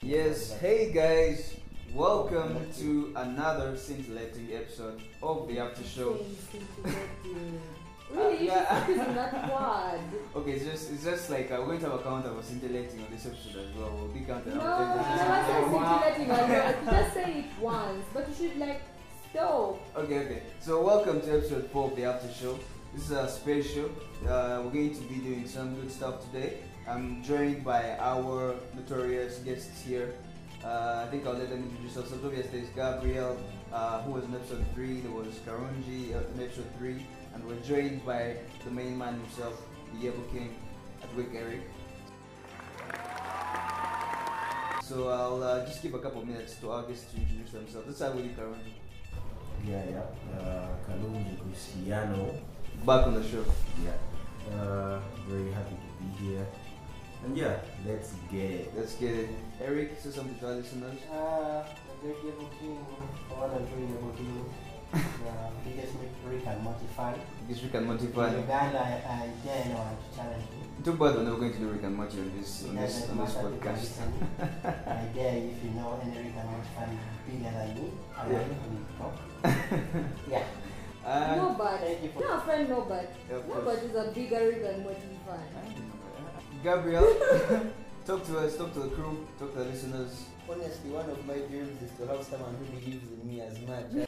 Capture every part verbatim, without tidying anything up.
Yes, hey guys, welcome to another scintillating episode of the After Show. Really, you Uh, yeah. should focus on that word. Okay, it's just it's just like uh, we're going to have a count of scintillating on this episode as well. We'll be counting No, out you everything. never say Wow. scintillating a lot. You just say it once, but you should like stop. Okay, okay. So welcome to episode four of the After Show. This is a special. Uh, we're going to be doing some good stuff today. I'm joined by our notorious guests here. Uh, I think I'll let them introduce themselves. Obviously, there's Gabriel, uh, who was in episode three. There was Karunji uh, in episode three, and we're joined by the main man himself, the Yebo King, Adwick Eric. So I'll uh, just give a couple minutes to our guests to introduce themselves. Let's start with you, Karunji. Yeah, yeah. Uh, Kalunji Cristiano. Back on the show. Yeah. Uh, very happy to be here. And yeah, let's get it. Let's get it. Eric, say something to our listeners. Uh, the great Yebo King, the one and only Yebo King, the biggest Rick and Morty fan. This Rick and Morty In fan. Uganda, I dare no one to challenge me. Too bad we're never going to do Rick and Morty on this It on this doesn't on this matter because podcast. listen, I dare if you know any Rick and Morty fan bigger than me, I Yeah. will talk. Yeah. Uh, Nobody. Thank you for No, friend, nobody. Yeah, of course. Nobody is a bigger Rick and Morty fan. Gabriel, talk to us, talk to the crew, talk to the listeners. Honestly, one of my dreams is to have someone who believes in me as much.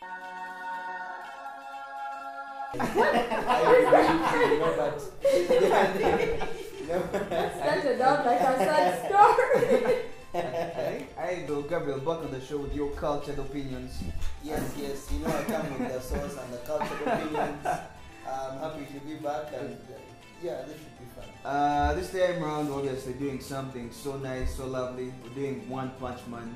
I really, you know, but you know, That started out like a sad story. I, I know Gabriel back on the show with your cultured opinions. yes, yes, you know, I come with the sauce and the cultural opinions. I'm happy to be back, and uh, yeah, this should be fun. Uh, this time around, we're obviously doing something so nice, so lovely. We're doing One Punch Man.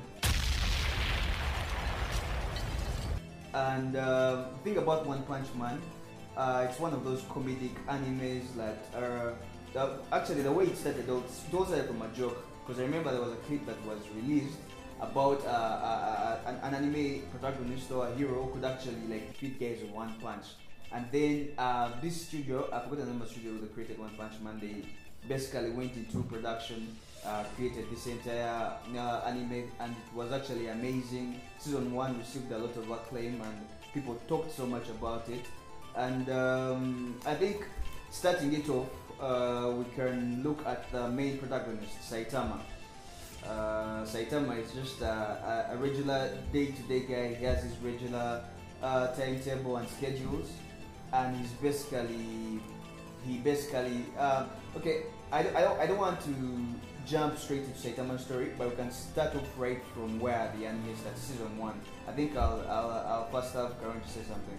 And uh, the thing about One Punch Man, uh, it's one of those comedic animes that are uh, actually the way it started out, it all started from a joke. Because I remember there was a clip that was released about uh, uh, uh, an, an anime protagonist or a hero who could actually like defeat guys with one punch. And then uh, this studio, I forgot the name of the studio that created One Punch Man, they basically went into production, uh, created this entire uh, anime, and it was actually amazing. Season one received a lot of acclaim and people talked so much about it. And um, I think starting it off, uh, we can look at the main protagonist, Saitama. Uh, Saitama is just a, a, a regular day-to-day guy. He has his regular uh, timetable and schedules, and he's basically he basically uh, okay. I, I, don't, I don't want to jump straight into Saitama's story, but we can start off right from where the anime starts, season one. I think I'll I'll, I'll first have Karan to say something.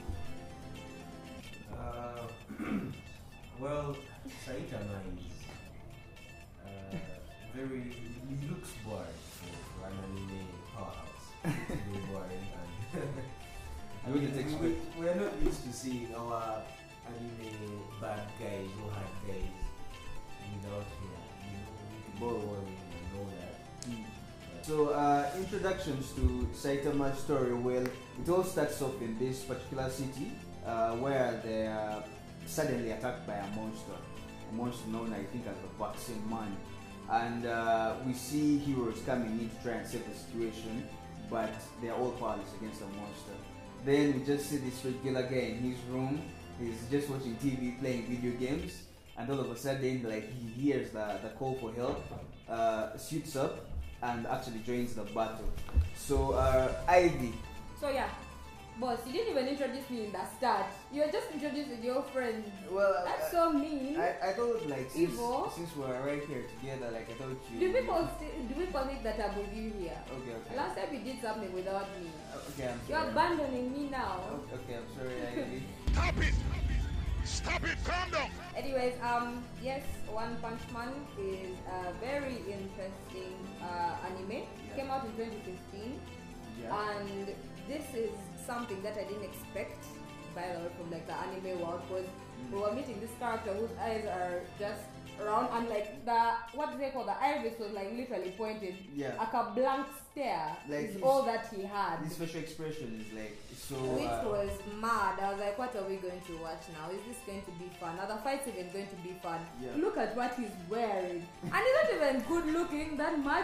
Uh, well, Saitama is uh, very. He looks boring for, for an anime powerhouse. It's very boring, and I With mean, the text we, we're not used to seeing our anime bad guys or hard guys without hair. You know, boring and all that. But So, uh, introductions to Saitama's story. Well, it all starts off in this particular city uh, where they are suddenly attacked by a monster. A monster known, I think, as the Vaccine Man. And uh, we see heroes coming in to try and save the situation, but they are all powerless against the monster. Then we just see this regular guy in his room. He's just watching T V, playing video games, and all of a sudden, like he hears the, the call for help, uh, suits up, and actually joins the battle. So, uh, Ivy. So yeah, boss, you didn't even introduce me in the start. You were just introducing your friend. Well, That's so mean. I, I thought like since, Evil. since we're right here together, like I thought you. Do people sti- do people think that I'm with you here? Okay, okay. Last time you did something without me. Okay, I'm You're sorry. abandoning me now. Okay, I'm sorry, Ivy. Stop it! Stop it! Calm down! Anyways, um, yes, One Punch Man is a very interesting uh, anime. It came out in twenty fifteen, Yeah. and this is something that I didn't expect, by the way, from like the anime world, because we were meeting this character whose eyes are just round, and like the what do they call the iris was like literally pointed, Yeah. like a blank stare Like is his- all that he had. This facial expression is like so. Which uh, was mad. I was like, what are we going to watch now? Is this going to be fun? Are the fights even going to be fun? Yeah. Look at what he's wearing. And he's not even good looking that much.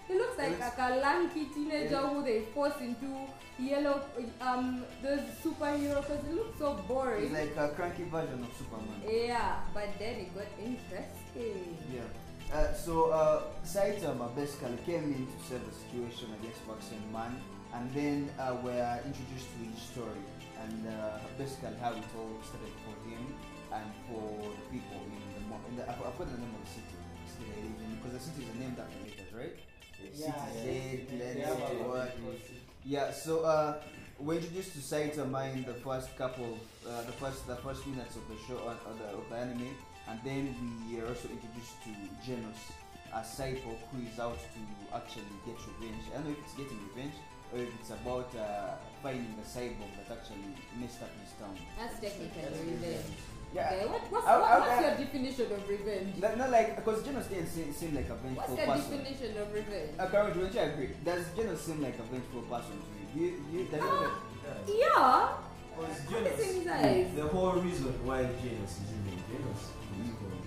He looks like, like a lanky teenager Yeah. who they force into yellow, um, those superhero because it looks so boring. It's like a cranky version of Superman. Yeah, but then it got interesting. Yeah. Uh, so uh, Saitama basically came in to save the situation against Waxen Man, and then uh, we're introduced to his story and uh, basically how it all started for him and for the people in the mo- in the I forgot the name of the city, city they live in, because the city is named after letters, right? Yeah, City Z, yeah, Glen, yeah, yeah, what? yeah. Yeah. So uh, we're introduced to Saitama in the first couple, uh, the first the first minutes of the show on, of, the, of the anime. And then we are also introduced to Genos, a cyborg who is out to actually get revenge. I don't know if it's getting revenge or if it's about uh, finding the cyborg that actually messed up his town. That's technically That's revenge. Yeah. Okay, what, what's, I- what, I- what's I- your definition of revenge? Not, not like, because Genos didn't seem, seem like a What's vengeful the person. definition of revenge? Uh, Karen, don't you agree? Does Genos seem like a vengeful person to you? Do you, do you, does it Ah. look- Yeah. Because What is in his Genos, eyes? the whole reason why Genos is even Genos is because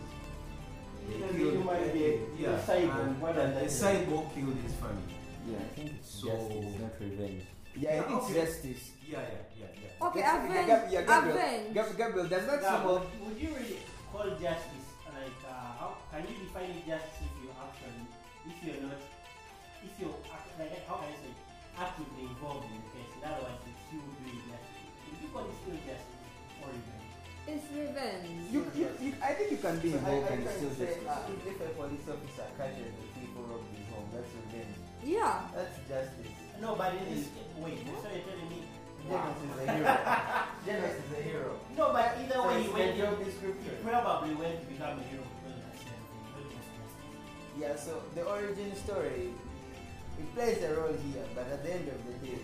they Maybe killed you might be a- yeah, a cyborg, and more than the that. cyborg killed his family. Yeah. I think it's So- justice, not revenge. Yeah, I Yeah, think it's okay. justice. Yeah, yeah, yeah, yeah. Okay, That's- avenge. Gab- yeah, Gabriel, avenge. Gab- Gabriel, does that Now, seem of... would, would you really call justice like uh, how can you define justice if you actually if you're not if you're act- like how can I say actively involved in the case? In other words, it's you doing justice. Would you call it still justice or revenge? It's revenge. You, you, you, I think you can be So I, involved I and can still say, justice. uh, if a police officer catches the thief who robbed his home, that's revenge. Yeah. That's justice. No, but in this wait, so you're telling me Genos is a hero. Genos is a hero. no, but either So way it's he the went job he description. probably went to become a hero because of that same thing, not just justice. Yeah, so the origin story, it plays a role here, but at the end of the day.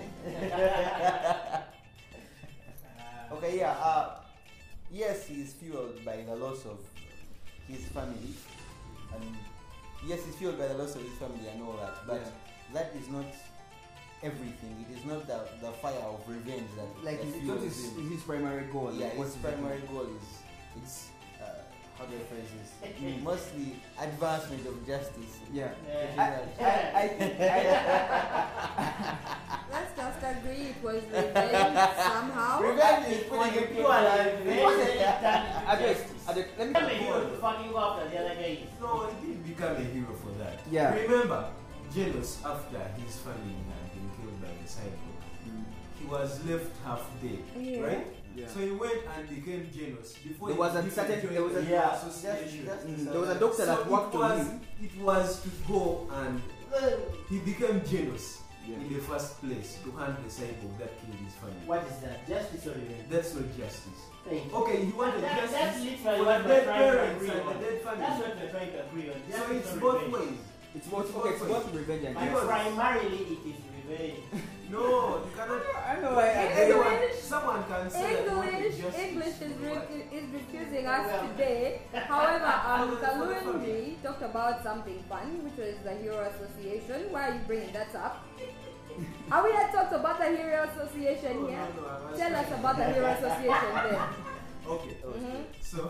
Uh, Okay, yeah, uh, yes, he's fueled by the loss of his family, and yes, he's fueled by the loss of his family and all that, but that is not everything. It is not the, the fire of revenge that Like, that it's not fuels his, him. his primary goal. Yeah, like, what's his the- primary goal is it's uh, how do I phrase this? Mostly advancement of justice. Yeah. yeah. I, I, I think I, Let's just agree it was revenge somehow. Revenge is When putting you a do a life, It then wasn't- it turned into I just, justice. I just, let me Become a hero to fucking go after the other guy. No, he didn't become a hero for that. Yeah. Remember, Genos, after his family had been killed by the cyborg, he was left half dead, Yeah. right? Yeah. So he went and became Genos. Before There he was a even certain- joined there was a- the Yeah, association. just- just- Mm, there was a doctor So that worked it on was, him. it was to go and he became Genos Yeah. in the first place to hunt the cyborg that killed his family. What is that? Justice or revenge? That's not justice. Thank you. Okay, he wanted That- justice that's literally for what the we're dead trying to parents agree and on. the dead That's family. what we're trying to agree on. So Justice it's or both revenge. ways. it's both, It's okay, it's both both revenge and But justice. primarily it is revenge. No, you cannot. I know, I, I, Anyone, English- someone can say that you wanted English, justice English is, for what? re- is refusing us today. However, um, Kalunji talked about something fun, which was the Hero Association. Why are you bringing that up? Are we had talked about the Hero Association No, here? no, no, I was Tell us thinking- about the Hero Association then. Okay. Mhm. So,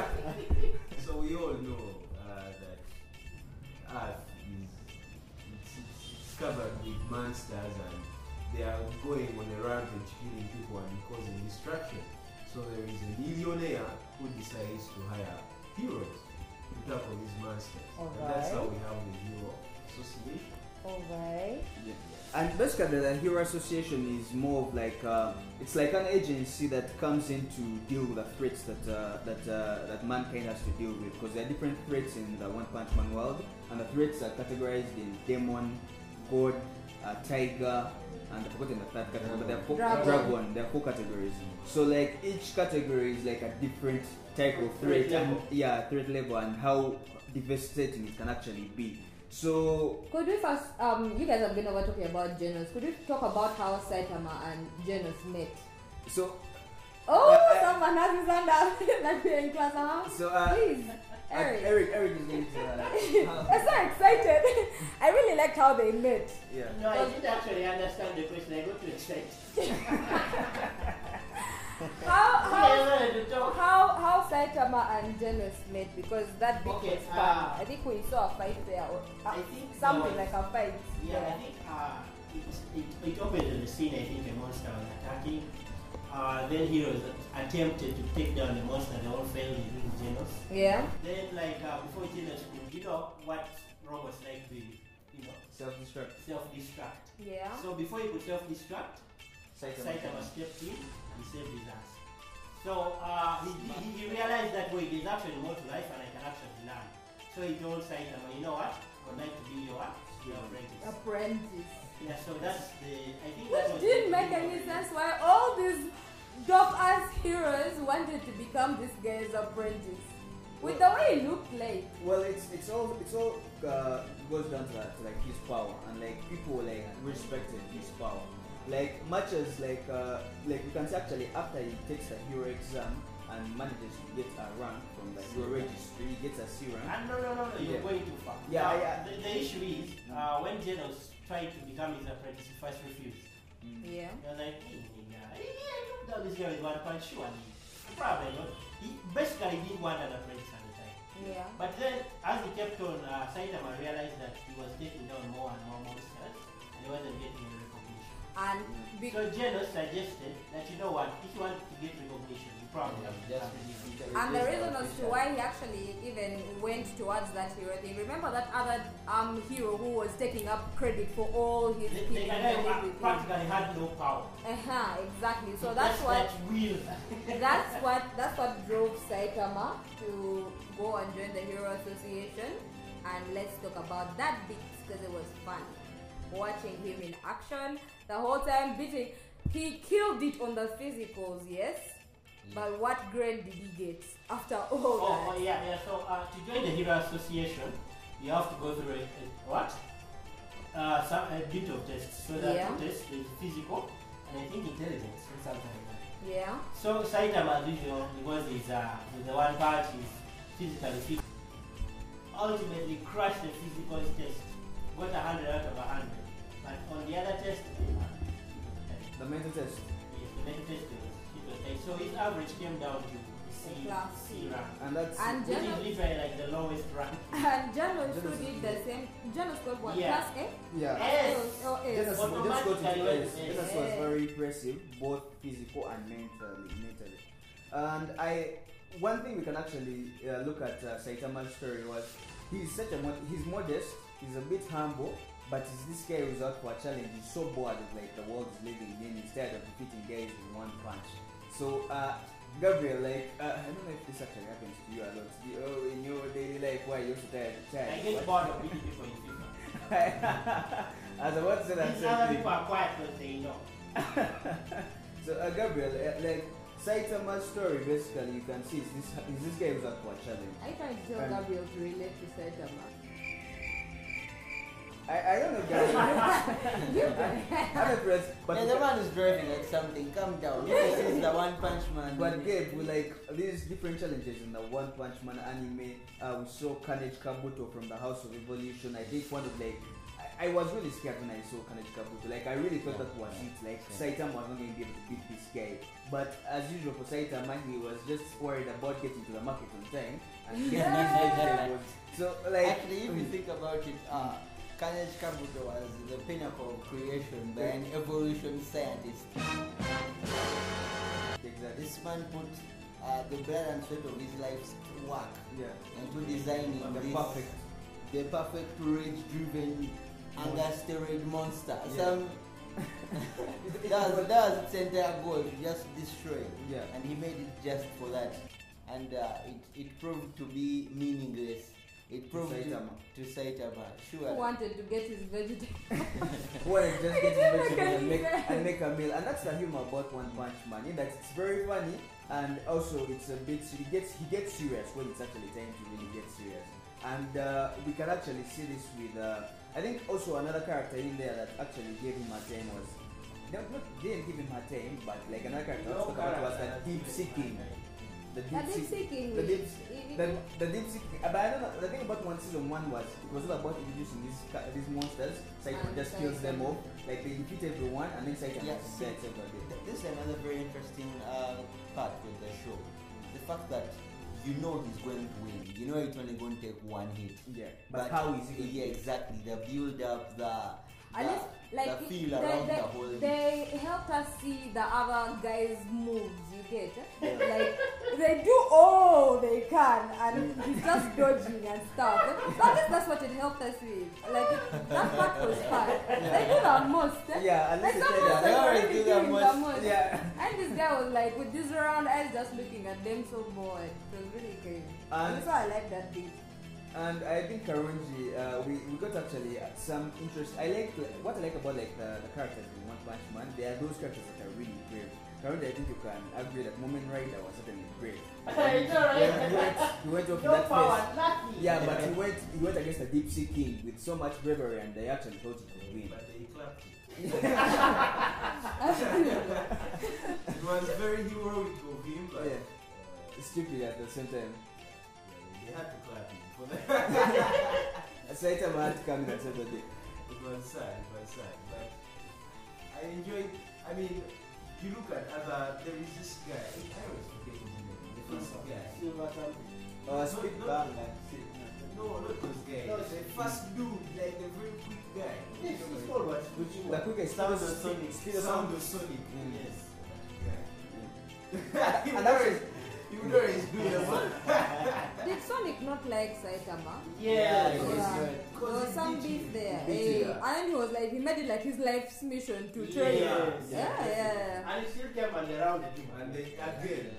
so we all know uh, that Earth is it's, it's covered with monsters and they are going on a rampage, killing people and causing destruction. So there is a millionaire who decides to hire heroes to tackle these monsters. And that's how we have the Hero Association. Alright. Yeah. And basically, the Hero Association is more of like uh, it's like an agency that comes in to deal with the threats that uh, that uh, that mankind has to deal with. Because there are different threats in the One Punch Man world, and the threats are categorized in demon, god, uh, tiger, and I've forgotten the third category, but there are four Dragon. dragon. There are four categories. So like each category is like a different type of threat, Threat and level. yeah, threat level, and how devastating it can actually be. So Could we first, um, you guys have been over talking about Genos. Could we talk about how Saitama and Genos met? so Oh, Uh, I- someone has his hand up, like we're in class, huh? so uh, Please, Uh, Eric. Eric, Eric is going to. Uh, I'm so excited. I really liked how they met. yeah. No, I didn't actually understand the question. I got too excited. how Okay, how well, to talk. how how Saitama and Genos met, because that bit Okay, was fun. uh, I think we saw a fight there, or uh, I think something there was- like a fight. Yeah, I think uh, it, it, it opened in the scene. I think a monster was attacking. Uh, then heroes attempted to take down the monster. They all failed, including Genos. Yeah. Then, like uh, before Genos could, you know what robots like to, you know, Self-destruct. self-destruct. Yeah. So before he could self-destruct, Saitama. Saitama stepped in and saved his ass. So uh, he, he, he realized that wait, there's actually more to life and I can actually learn. So he told Saitama, you know what? I would like to be your what? Your apprentice. Apprentice. Yeah, so that's the. I think that was Which didn't the- make any sense why all these dope ass heroes wanted to become this guy's apprentice. With the way he looked like. Well, it's it's all it's all uh, goes down to that, to, like his power, and like people like respected his power. Like much as like uh, like you can say actually after he takes the hero exam and manages to get a rank from like your registry, he gets a C rank. Ah, no, no, no, no, you're Yeah. going too far. Yeah, Now, I- I- the, the issue is, uh, when Genos tried to become his apprentice, he first refused. Yeah. He was like, hey, yeah, yeah, I took down this guy with one punch, surely. Probably not. He basically didn't want an apprentice at the time. Yeah. But then, as he kept on, uh, Saitama realized that he was taking down more and more monsters, and he wasn't getting any recognition. And be- So Genos suggested that, you know what, if you want to get recognition, you probably have to Just just reduce. and the reason as to why he actually even went towards that hero thing, remember that other um hero who was taking up credit for all his The, the killing guy and everything. practically had no power. Uh-huh, exactly. So He that's just what that will. that's what that's what drove Saitama to go and join the Hero Association. And let's talk about that bit because it was fun. Watching him in action the whole time beating, he killed it on the physicals, yes. But what grade did he get after all Oh, that? oh yeah, yeah. So uh, to join the Hero Association, you have to go through a, a what? Uh, some a bit of tests. So that Yeah. test is physical and I think intelligence or something like that. Yeah. So Saitama, as usual, because he's uh, with the one part is physically fit, ultimately crushed the physical test, got a hundred out of a hundred. But on the other test, uh, The mental test. yes, the mental test was it was tight. So his average came down to C, Class C rank. And that's And Which is Genos literally like the lowest rank. and Janos who Genos- did the same. Janos got what? Yeah. Class A? yeah. Yes. Oh, A. Genesis, Automatically Genesis got into went S. to S. Genesis was very impressive, both physical and mentally. mentally. And I, one thing we can actually uh, look at uh, Saitama's story was he's such a mod- he's modest, he's a bit humble, but he's this guy who's out for a challenge. He's so bored of like the world is living in. He's tired of defeating guys with one punch. So uh, Gabriel, like uh, I don't know if this actually happens to you a lot. Do you- oh, in your daily life, why you're so tired? tired I get What? bored of beating people in FIFA. As I want to say that These same other thing. people are quiet because they know. So uh, Gabriel, uh, like Saitama's story, basically, you can see is this is this guy who's up for a challenge. I trying to tell And- Gabriel to relate to Saitama. I, I don't know, guys. I'm impressed, but Yeah, the man is driving like something. Calm down. This is the One Punch Man. but Gabe, we like these different challenges in the One Punch Man anime. Uh, we saw Carnage Kabuto from the House of Evolution. I think one of like. I, I was really scared when I saw Carnage Kabuto. Like I really thought that was it. Like Saitama was not going to be able to beat this guy. But as usual for Saitama, he was just worried about getting to the market on time and getting his vegetables. So like Actually, if you think about it, uh, Carnage Kabuto was the pinnacle of creation by an evolution scientist. exactly. This man put uh, the blood and sweat of his life to work Yeah. into designing The this, perfect. the perfect rage-driven anger-steroid monster. Yeah. Some that was, that was its entire goal, to just destroy. Yeah. And he made it just for that. And uh, it, it proved to be meaningless. It proved to Saitama. to Saitama. Who Sure. wanted to get his vegetables? Wanted to just get his didn't make vegetables and any make, sense. and make a meal, and that's the humor about One Punch Man. In that it's very funny, and also it's a bit he gets he gets serious when it's actually time to really get serious. And uh, we can actually see this with uh, I think also another character in there that actually gave him a time was not, not didn't give him a time, but like another character I was No talking about was character that deep has seeking. given the The deep deep sea, seeking. the deep, it- it- the, the deep sea. uh, But I don't know. The thing about one season one was it was all about introducing these ca- these monsters. Saitama And just kills them Saitama. off. Like they defeat everyone, and then Saitama Yeah, is see, there except for them. th- this is another very interesting uh, part with the show. The fact that you know he's going to win. You know it's only going to take one hit. Yeah, but, how is it? Yeah, exactly. The build up, the At the, least, like, the it- feel they, around they, the whole. they helped us see the other guys' moves, you get? eh? Yeah. Like, they do all they can, and he's just dodging and stuff. So I guess that's what it helped us with. Like, it, that part was fun. They do the most. eh? Yeah, at Like, least some they monsters tell they were always really do their doing most. the most. Yeah. And this guy was like, with these round eyes, just looking at them so bored. It was really crazy. And- And so I like that bit. And I think Karunji, uh, we, we got actually uh, some interest. I like like, what I like about like the, the characters in One Punch Man. There are those characters that are really brave. Karunji, I think you can agree that Moment Rider was certainly brave. It's alright. When he went, he went off in No that power, face. nothing. Yeah, but he went he went against the Deep Sea King with so much bravery, and they actually thought he could win. But they clapped it. It was very heroic of him, but Yeah. uh, Stupid at the same time. yeah, they had to clap him for that. Saitama had to come in and save the day. It was sad, it was sad. But I enjoyed, I mean, you look at other, there is this guy, I always forget his name, the first guy. Silver something. Uh, Not- speak not- back and sit. No, not those guys. No, the first dude, like the very quick guy. Yes, it's called what? Which The quickest Sound speed- of Sonic. speed of Sound sound. of Sonic. Mm. Yes. And And that's that's you know he's doing a one. Did Sonic not like Saitama? Yeah, it it was was Yeah. good. There was some beef there. Beef, Eh, yeah. and he was like, he made it like his life's mission to train. Yes. Yeah, yeah. And he still came and around it. And they again.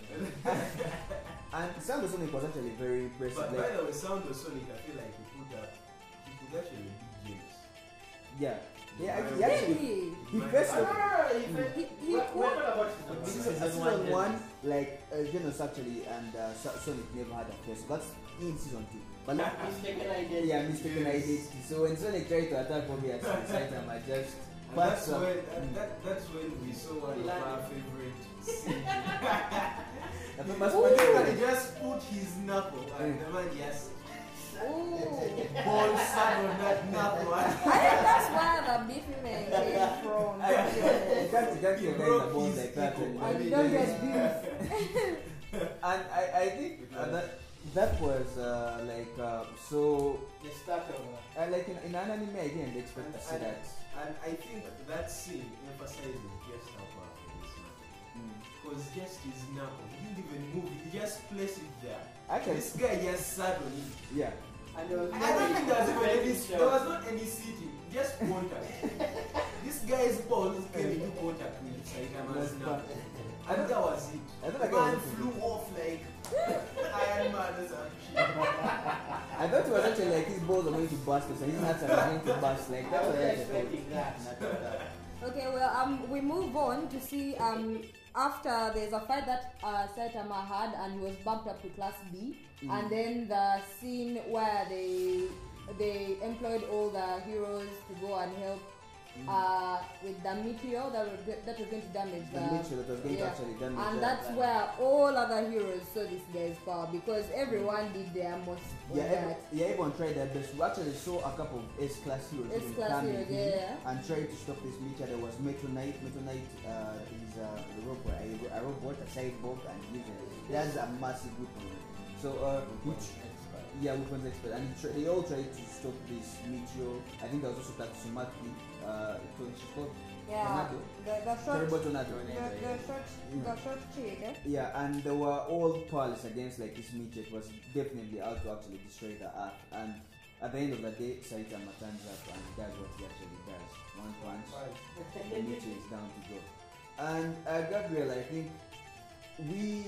And Sound of Sonic was actually very impressive. But by Like, the way, Sound of Sonic, I feel like he put up, he could actually beat James. yeah, yeah. Right. He actually Really? he Right. first No, of no, no, no. If it- He, he we're- we're could. talking about This season is one. season one, like uh, Genos actually and uh, Sa- Sonic never had a face. So that's in season two. But like, Mistaken identity. yeah, mistaken Yes. identity. So when Sonic tried to attack Bobby at Saitama, just And that's passed up. when, and that, that's when we saw one of our favorite scenes. The famous Ooh. one- He just put his knuckle and the man just Ooh. ball sat on that knuckle. I think that's where the beefing man came from. You can't, you can't He kill guys broke that balls his like that. ego. And, I And mean, you don't yeah. get beef. and I, I think uh, that that was uh, like uh, so The start of uh, uh, like in, in an anime I didn't expect to see And- that. And I think that scene emphasizes just how powerful this man is. Mm. Because just his knuckle, he didn't even move it, he just placed it there. Actually, This guy just sat on it. yeah. and there was I don't think there was even any, show. there was not any sitting, just contact. This guy's balls came into contact with Saitama's knuckle. And that was it. I thought The that guy man was flew off like Iron Man or some shit. I thought it was actually like his balls are going to burst or something. His nuts are going to burst. Like I that's was what I thought. expecting that. Not like that. Okay, well, um, we move on to see um after there's a fight that uh, Saitama had and he was bumped up to class B, Mm. and then the scene where they they employed all the heroes to go and help uh, with the meteor that was, go- that was going to damage The the, meteor that was going to yeah. actually damage and that. that's where all other heroes saw this guy's power because everyone did their most on Yeah, every, that. yeah, everyone tried their best. We actually saw a couple of S-class heroes even S-class coming heroes, in yeah. and tried to stop this meteor. There was Metro Knight. Metro Knight uh, is uh, a robot, a, a robot, a cyborg, and usually that's a massive weapon. So, uh, which, yeah, weapons expert, and tr- they all tried to stop this meteor. I think there was also Tatsumaki. Uh, it was she's called Yeah, Tornado. the, the short, Terrible Tornado. the, the short, the short chick, eh? Yeah, and they were all powerless against like this meteor. It was definitely out to actually destroy the earth. And at the end of the day, Saitama turns up and does what he actually does. One punch, the meteor is down to go. And uh, Gabriel, I think we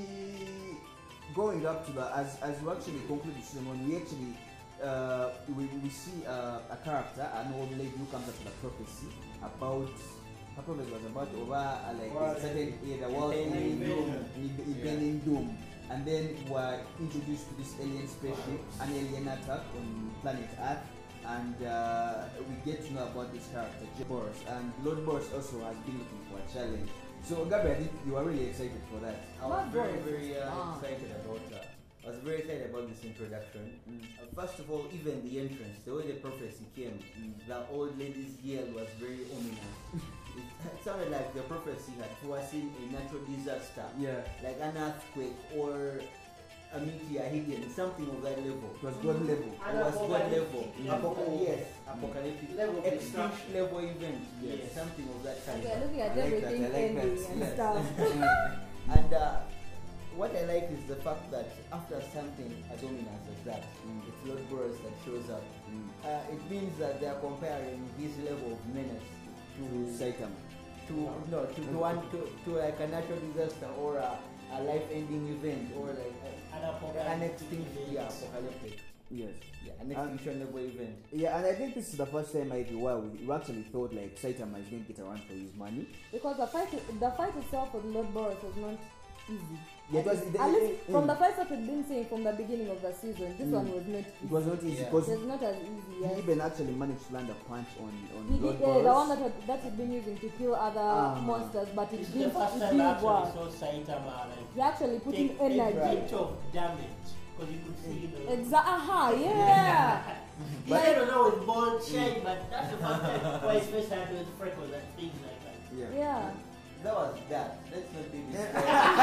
going up to the as as we actually conclude the season one, we actually uh, we, we see uh, a character, an old lady who comes up with a prophecy about her prophecy was about over uh, like World a certain yeah, the world impending ending doom. im- impending doom, and then we're introduced to this alien spaceship, an alien attack on planet Earth. And uh, we get to know about this character, J- Boros. And Lord Boros also has been looking for a challenge. So Gabi, I think you were really excited for that. I was Not very, boys. very uh, Ah. excited about that. I was very excited about this introduction. Mm. Uh, first of all, even the entrance, the way the prophecy came, Mm. the old lady's yell was very ominous. it, it sounded like the prophecy had foreseen a natural disaster, Yeah. like an earthquake or a meteor hitting, something of that level. It was God level. It was God level. Level. Apoca- yes, apocalyptic. Level of Extinct destruction. level event. Yes, Yes. something of that kind. Okay, looking at I like that, everything I like ending that, and yes. stuff. And uh, what I like is the fact that after something as ominous as that, Mm. it's Lord Boros that shows up. Mm. Uh, it means that they are comparing his level of menace To to Saitama. to no to, to one to, to like a natural disaster or a, a life-ending event or like a, An an apocalyptic extinction, event. yeah, apocalyptic, Yes. yeah, an extinction level event. Yeah, and I think this is the first time I wow, we we actually thought like Saitama is going to get around for his money. Because the fight, the fight itself with Lord Boros was not easy. Yeah, it was. At least mm, from the fights that we've been seeing from the beginning of the season, this Mm. one was not easy. it was not easy Yeah. because It was not as easy. he Yes. even actually managed to land a punch on on He, he, Lord yeah, the Boros. one that had, that he'd been using to kill other Ah. monsters, but it This is did, the first it time I did actually work. saw Saitama like He actually put in take a energy. bit of damage because you could see the. Exactly. Aha, yeah. But I don't know with bald shine, but that's the first time why his face had those freckles and things like that. Yeah. Yeah. That was that. Let's not be this.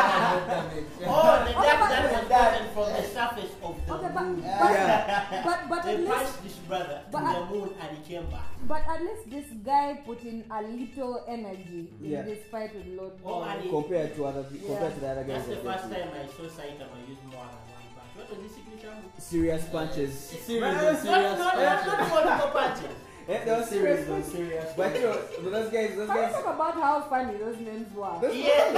Oh, the Oh, that, but- that was gotten from the surface of the Okay, but moon. but, Yeah. but but They at least punched this brother but to I- the moon and he came back. but at least this guy put in a little energy in Yeah. this fight with Lord Oh, Boros. and he- Compared to other pe- Yeah. compared to the other guys. That's the that first they- time I saw Saitama use more than one punch. What was his signature move? Serious punches. Serious, But serious not, not, not, punches. not multiple punches. Yeah, they were serious Serious, punches. serious. But you know, but those guys, those Can we guys, talk about how funny those names were? those Yeah.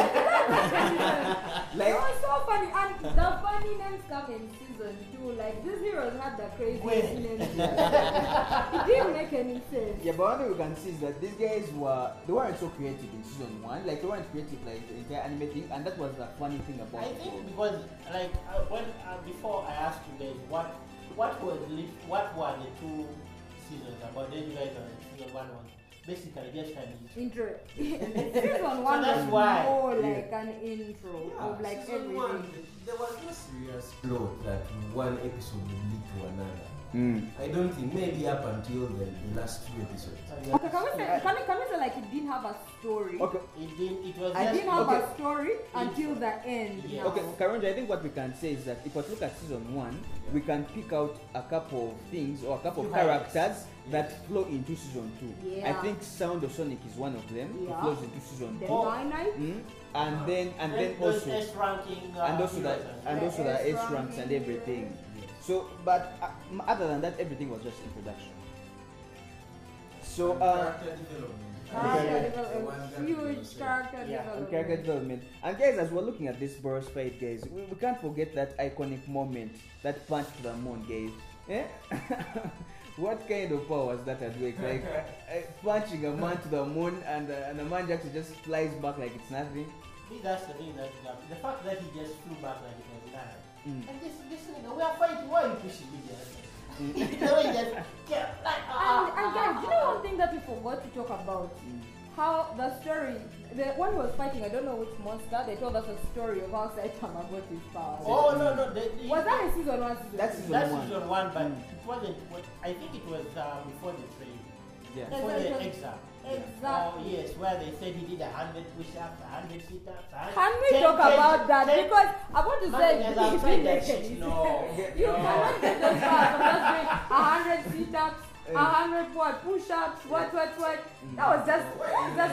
It like was so funny, and the funny names come in season two. Like these heroes had the craziest Gwen. names. It didn't make any sense. yeah, but one thing we can see is that these guys were they weren't so creative in season one. Like they weren't creative like the entire anime thing, and that was the funny thing about I it. think because like uh, when uh, before I asked you guys what what was li- what were the two seasons about, then you guys were like, season one was basically just an intro. Intro. Season one that's was why. more Yeah. like an intro of like season everything. one, there was no serious plot that one episode would lead to another. Mm. I don't think, maybe up until the, the last two episodes. Okay, can we say can we, can we say like it didn't have a story? Okay, It didn't. It was I just didn't have Okay. a story until the end. Yeah. now. okay, Karunja, I think what we can say is that if we look at season one, we can pick out a couple of things or a couple of Few highlights. characters that flow into season two. I Yeah. think Sound of Sonic is one of them. It Yeah. flows into season The two. Oh. Nine Nights. Mm. And then and then those also S ranking uh, and also that heroes as and The also the S S ranks and ranking, everything. Yes. So, but uh, m- other than that, everything was just introduction. So, And uh, character development. Character Yeah. The development, one that you huge said. character Yeah. development. character development. And guys, as we're looking at this Boros fight, guys, we, we can't forget that iconic moment, that punch to the moon, guys. Eh? What kind of power was that at work? Like uh, punching a man to the moon, and uh, and the man actually just flies back like it's nothing. I think that's the thing that got me. The fact that he just flew back like it was nothing. Mm. And this this nigga, we are fighting. Why are you pushing me there? Mm. You know, he just yeah, like And, ah, and ah, guys, ah, you know ah. one thing that we forgot to talk about? Mm. How the story, the one who was fighting, I don't know which monster, they told us a story of how Saitama got his powers. Oh no no, the, the, Was that in season one? Season That's two? season that's one. season one, but Mm. it wasn't. What, I think it was uh, before the training, Yeah. Yes, before it the was- exam. Exactly. Oh yes, where they said he did a hundred push-ups, a hundred sit-ups. a hundred- Can we ten- talk ten- about that? ten- Because I want to Man, say yes, it I've didn't tried that make shit. any No, sense. You no. cannot get those powers from just doing a hundred sit-ups, a hundred what push-ups, what what what. That was just that was just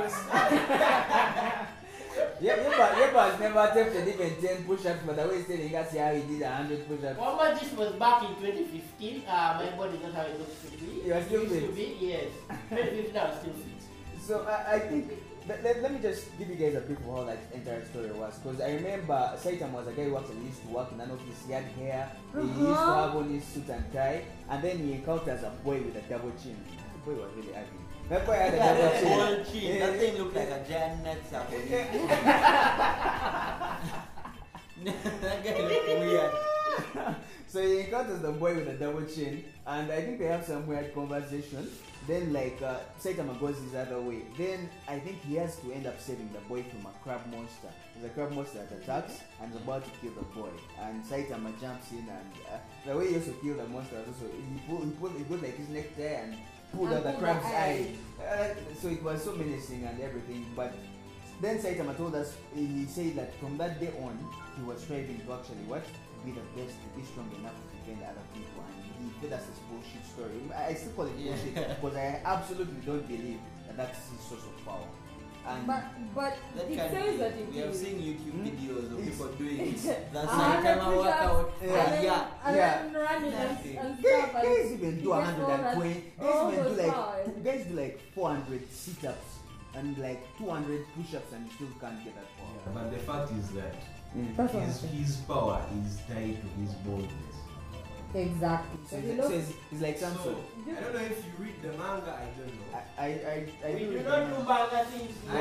like Yeah, Yeba, Yeba has never attempted even ten push-ups, but the way he said he got how he did a hundred push-ups. Remember this was back in twenty fifteen. Uh, my body is not how it looks to be. You are still It used fit. to be, yes. twenty fifteen I was still fit. So I, I think let, let, let me just give you guys a brief of how that entire story was, because I remember Saitama was a guy who actually used to work in an office. He had hair, he used to Uh-huh. have on his suit and tie, and then he encounters a boy with a double chin. The boy was really ugly. That boy had a Yeah, double that chin. whole chin. Yeah. That thing looked like a giant nutsack on him. That guy looked weird. So he encounters the boy with a double chin, and I think they have some weird conversation. Then, like, uh, Saitama goes his other way. Then I think he has to end up saving the boy from a crab monster. There's a crab monster that attacks and is about to kill the boy. And Saitama jumps in, and uh, the way he also killed the monster was also he pulled, he pulled, he put like his necktie and pulled And out the pulled the crab's eye. eye. Uh, so it was so menacing and everything. But then Saitama told us, he said that from that day on, he was striving to actually what? Be the best, to be strong enough to defend other people. And he fed us this bullshit story. I still call it bullshit because I absolutely don't believe that that's his source of power. And But but That it kind of says thing. that it We have is. seen YouTube Hmm? videos of It's- people doing it. That's A like hundred time I work push-ups, out. Yeah. and then, Yeah. and Yeah. then running and, Nothing. and Guys, stuff. and guys even you do get one hundred twenty. all Guys all even do those like powers. guys do like four hundred sit-ups and like two hundred push-ups, and you still can't get that far. Yeah, but the fact is that That's what I'm his, saying. his power is tied to his boldness. Exactly. So So he's, he so looks, he's, he's like Samson. So, I don't know if you read the manga, I don't know. I I I, I We do do read not the do manga. manga things. I,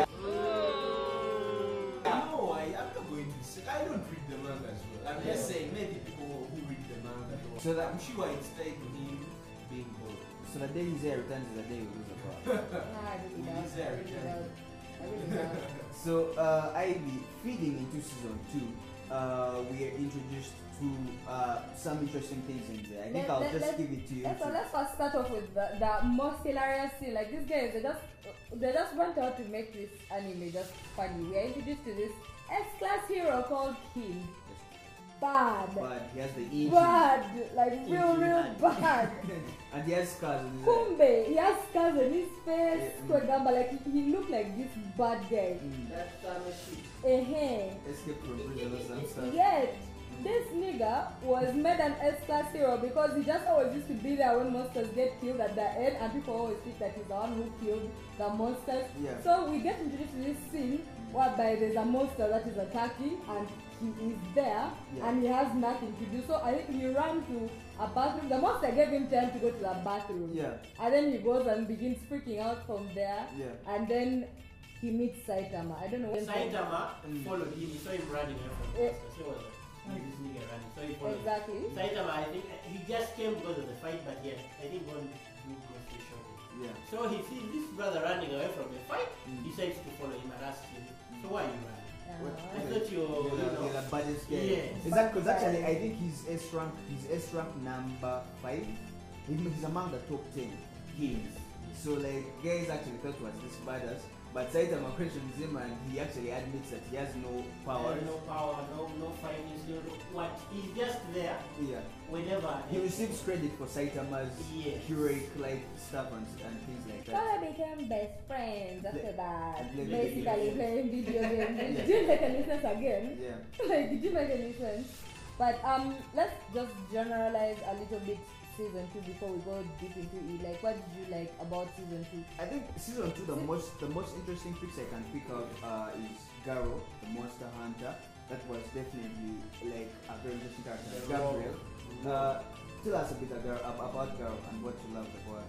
no, I, I'm not going to say, I don't read the manga as well. I'm just Yeah. saying, maybe people who read the manga don't. So that- I'm sure it's tied to him being bold. So the day his hair returns is the day we lose the power. nah, I really He doubt. is I there, really yeah. doubt. I really doubt. So uh, Ivy, feeding into season two, uh, we are introduced to uh, some interesting things in there. I think Let- I'll let- just let- give it to you. Let's, to- let's first start off with the, the most hilarious scene. Like these guys, they just they just went out to make this anime just funny. We are introduced to this S-class hero called King. Bad, But he has the E. bad, like real, King real and- bad. And he has scars on his head. Kumbe, he has scars on his face. Yeah, mm. For example, like he, he looked like this bad guy. Mm. That's um, shit. Uh-huh. Escape from prison or some stuff. Yet, this nigga was made an S-class hero because he just always used to be there when monsters get killed at the end, and people always think that he's the one who killed the monsters. Yeah. So we get introduced to this scene whereby there's a monster that is attacking, and he is there, Yeah. and he has nothing to do. So I think he ran to a bathroom. The monster gave him time to go to the bathroom. Yeah. And then he goes and begins freaking out from there. Yeah. And then he meets Saitama. I don't know when Saitama Mm. followed him. He saw him running away from the Eh. monster. So he was like, "Who is this nigga running?" So he followed. Exactly. Saitama, I think uh, he just came because of the fight, but yes, I think gone to do grocery shopping. Yeah. So he sees this brother running away from the fight. Mm. He decides to follow him and ask him, "So why are you running?" What- Uh, I thought you, You're you the- know. you're the baddest guy. Yeah. Is that because actually I think he's S rank, he's S rank number five. He- He's among the top ten kings. So like guys actually thought he was this badass, but Saitama questions him and he actually admits that he has no power. Uh, no power, no no fighting skill. What? He's just there Yeah. whenever. He receives credit for Saitama's Yes. heroic like stuff and, and things like So that. they became best friends after that. and play video Basically games. playing video games. Yeah. Did you make any sense again? Yeah. Like, did you make any sense? But um, let's just generalize a little bit season two before we go deep into it. Like, what did you like about season two? I think season two, the most the most interesting picks I can pick out uh, is Garo, the monster hunter. That was definitely like a very interesting character. The Gabriel. raw- Uh, tell us a bit about, about Garo and what you loved about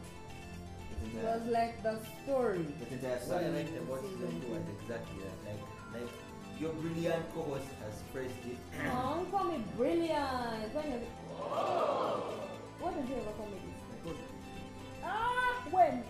It the entire, was like the story. the entire What I saga. liked about season two was exactly that. Like, like your brilliant co-host has phrased it. Oh, call me brilliant. When you... What did you ever call me this? Ah, when?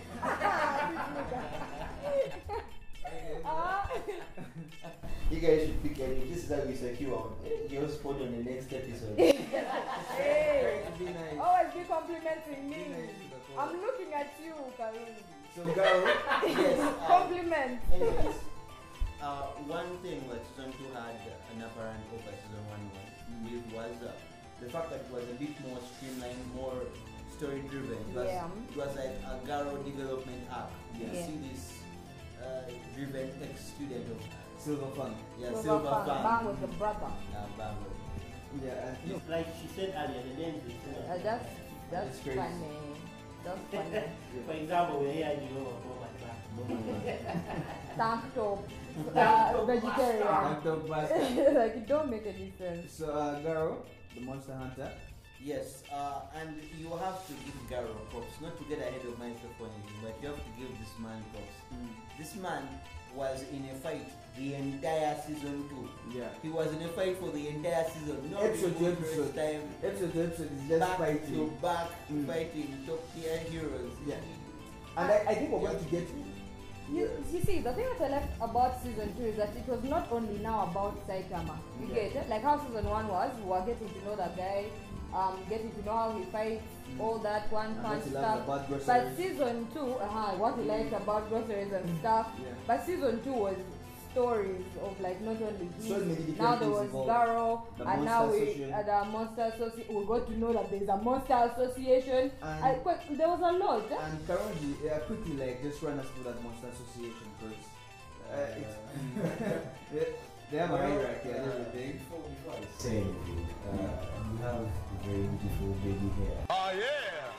Ah. You guys should pick a name. This is how we secure your spot on the next episode. Hey, Be nice. always be complimenting Be me. nice to the I'm co-host. looking at you, Karun. So Garo, Yes. uh, Compliment. Anyways, uh, one thing that season two had an apparent over season one was, with was uh, the fact that it was a bit more streamlined, more story driven. It was, Yeah. it was like a Garo development arc. You Yeah. see this uh, driven ex-student of Silver Fang. yeah, Silver Silver Fang, Fang. Bang with the brother. Uh, Bango. Yeah, and no, It's like she said earlier, the names is Uh, that's that's That's crazy. funny. That's funny. For example, we're here you know about that. Tank top. Uh, vegetarian. Tank top bastard. Like it don't make any sense. So uh, Garo, the monster hunter, Yes, uh, and you have to give Garo props, not to get ahead of myself or anything, but you have to give this man props. Mm. This man was in a fight the entire season two. Yeah. He was in a fight for the entire season. No Episode to remote rest episode. time. Episode to episode is just Back fighting. to back Mm. fighting top tier heroes. Yeah. And I, I think we're going to get. You, you see, the thing that I liked about season two is that it was not only now about Saitama. You Yeah. get it? Like how season one was, we were getting to know that guy, um, getting to know how he fights, Mm. all that one And punch what he loves stuff. about But groceries. season two, uh-huh, what he liked about groceries and stuff. Yeah. But season two was stories of like not only So him. many different Now there things was involved. Garo, The and Monster now we Association. uh, the Monster Association. We got to know that there's a Monster Association. And- I, quite, there was a lot. eh? And Karonji, uh, quickly, like, just run us through that Monster Association because uh, it's, they, they have a hierarchy and everything. Before, before I say anything, uh, you have very beautiful baby hair. Oh, yeah.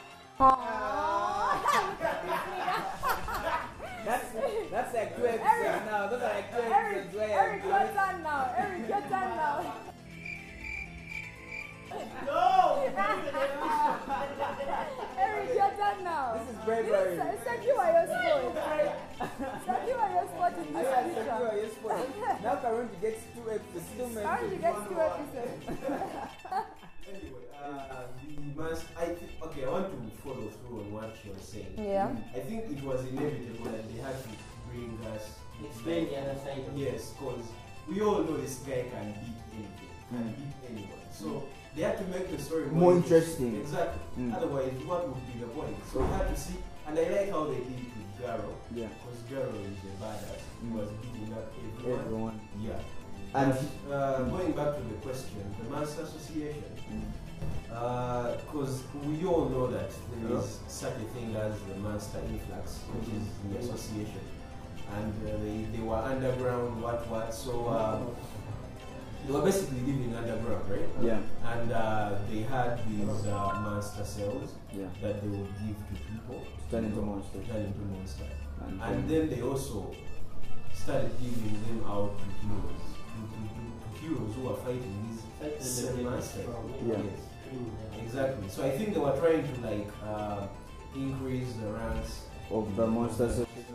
That's that's like two episodes Eric, now. Those are like two Eric, episodes where Eric, your turn now. Eric, your turn now. No! Eric, your turn now. This is bravery. This is secure your spot. Secure your spot in I this got picture. secure your spot. Now Karonji gets two episodes. Two Aren't you members. guys two episodes? Anyway, uh, the must, I think, okay, I want to follow through on what you're saying. Yeah. I think it was inevitable that they had to bring us. Explain the other side of it. Yes, because we all know this guy can beat anything, can Mm. beat anyone. So they had to make the story More interesting. Exactly. Mm. Otherwise, what would be the point? So we had to see, and I like how they did it with Garo, Yeah. because Garo is a badass. He Mm. was beating up everyone. Everyone. Yeah. And But, uh, going back to the question, the Master Association, Mm. because we all know that there is such a thing as the Master Influx, which is the association, and uh, they, they were underground, what what. So uh, they were basically living underground, right? Yeah. And uh, they had these uh, master cells Yeah. that they would give to people To turn into monsters. to turn into monsters. And, And um, then they also started giving them out to heroes, to, to, to, to heroes who are fighting these That's the seven difference masters. from- Yeah. Yes, Yeah. exactly. So I think they were trying to like uh, increase the ranks of the Monster Association.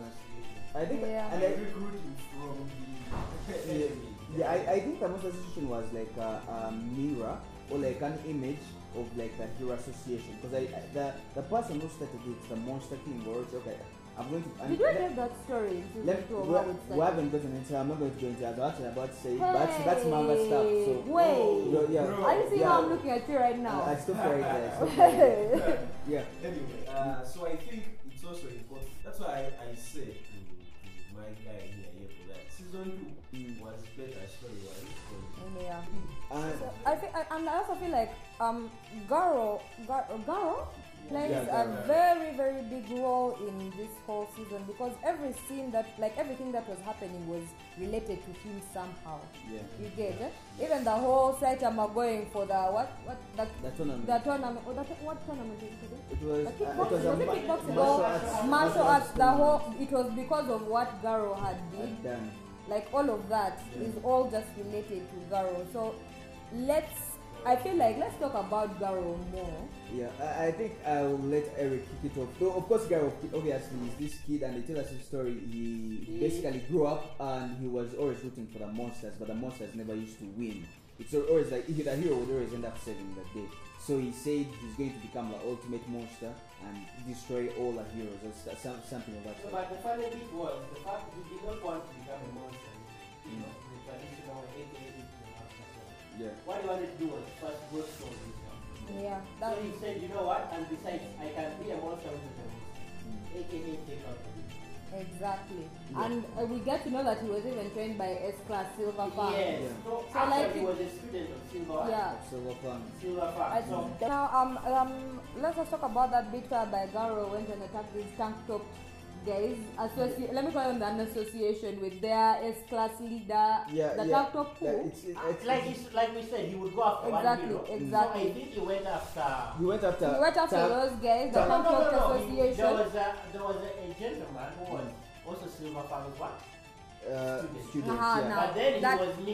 I think, Yeah. and and I, recruiting from the yeah, enemy. yeah, I, I think the Monster Association was like a, a mirror or like an image of like the Hero Association because I, I the the person who started it, the Monster King, was okay. I'm going to. I'm, Did you let- get that story in season Let, two of we, how it we started? haven't gotten into it. I'm not going to go into it. I was actually about to say, but that's, that's manga stuff. So, Wait. Yo, yeah, Bro. Are you seeing yeah, how I'm looking at you right now? I, I still right there. I stop right there. Yeah. Anyway, uh, so I think it's also important. That's why I, I said to, to my guy here, Yepo, that season two Mm. was better story wise. Yeah. And So I think, I- and I also feel like um Garo, Gar, Garo plays Yeah, a Garo. very very big role in this whole season because every scene that like everything that was happening was related to him somehow. yeah, You get it? Even the whole Saitama going for the what what the the tournament. the tournament. Oh, that, what tournament is it again? it was. The Uh, it kickboxing, was a was it ma- kickboxing martial or arts. martial arts? The tournament. whole it was because of what Garo had did. Had done. Like all of that Yeah. is all just related to Garo. So let's. I feel like let's talk about Garo more. Yeah, I, I think I'll let Eric kick it off. Though, of course, Garo obviously is this kid, and they tell us his story. He He- basically grew up and he was always rooting for the monsters, but the monsters never used to win. It's always like if the hero would always end up saving the day. So he said he's going to become the ultimate monster and destroy all the heroes. Or s- some, something of that. So, sort. but the funny bit was the fact he did not want to become a monster. You know, the traditional A K A monster. Yeah. What he wanted to do was first go strong himself. Yeah, So that he said, you know what? And besides, I can be a monster with a monster. Mm. A K A take out the beat. exactly. Yeah. And uh, we get to know that he was even trained by S Class Silver Fang. Yes. Yeah. So, So actually like he it- was a student of Silver. Yeah. Silver Fang. Silver I Fang. So, think now um um let's just talk about that bit where Garo went and attacked these tank top guys. Associ- let me call them an association with their S class leader, Yeah, the yeah. tank top Yeah, who. it's, it- uh, it's, like, he's, like we said, he would go after Exactly, one hero. exactly. So I think he went after. he went after. He went after Tam- those guys, the Tam- tank no, no, top no, no. He, association. there was a there was a, a gentleman who was also Silver Fang's one. uh, Student. students. Uh-huh, yeah. now- But then that- he was mixed.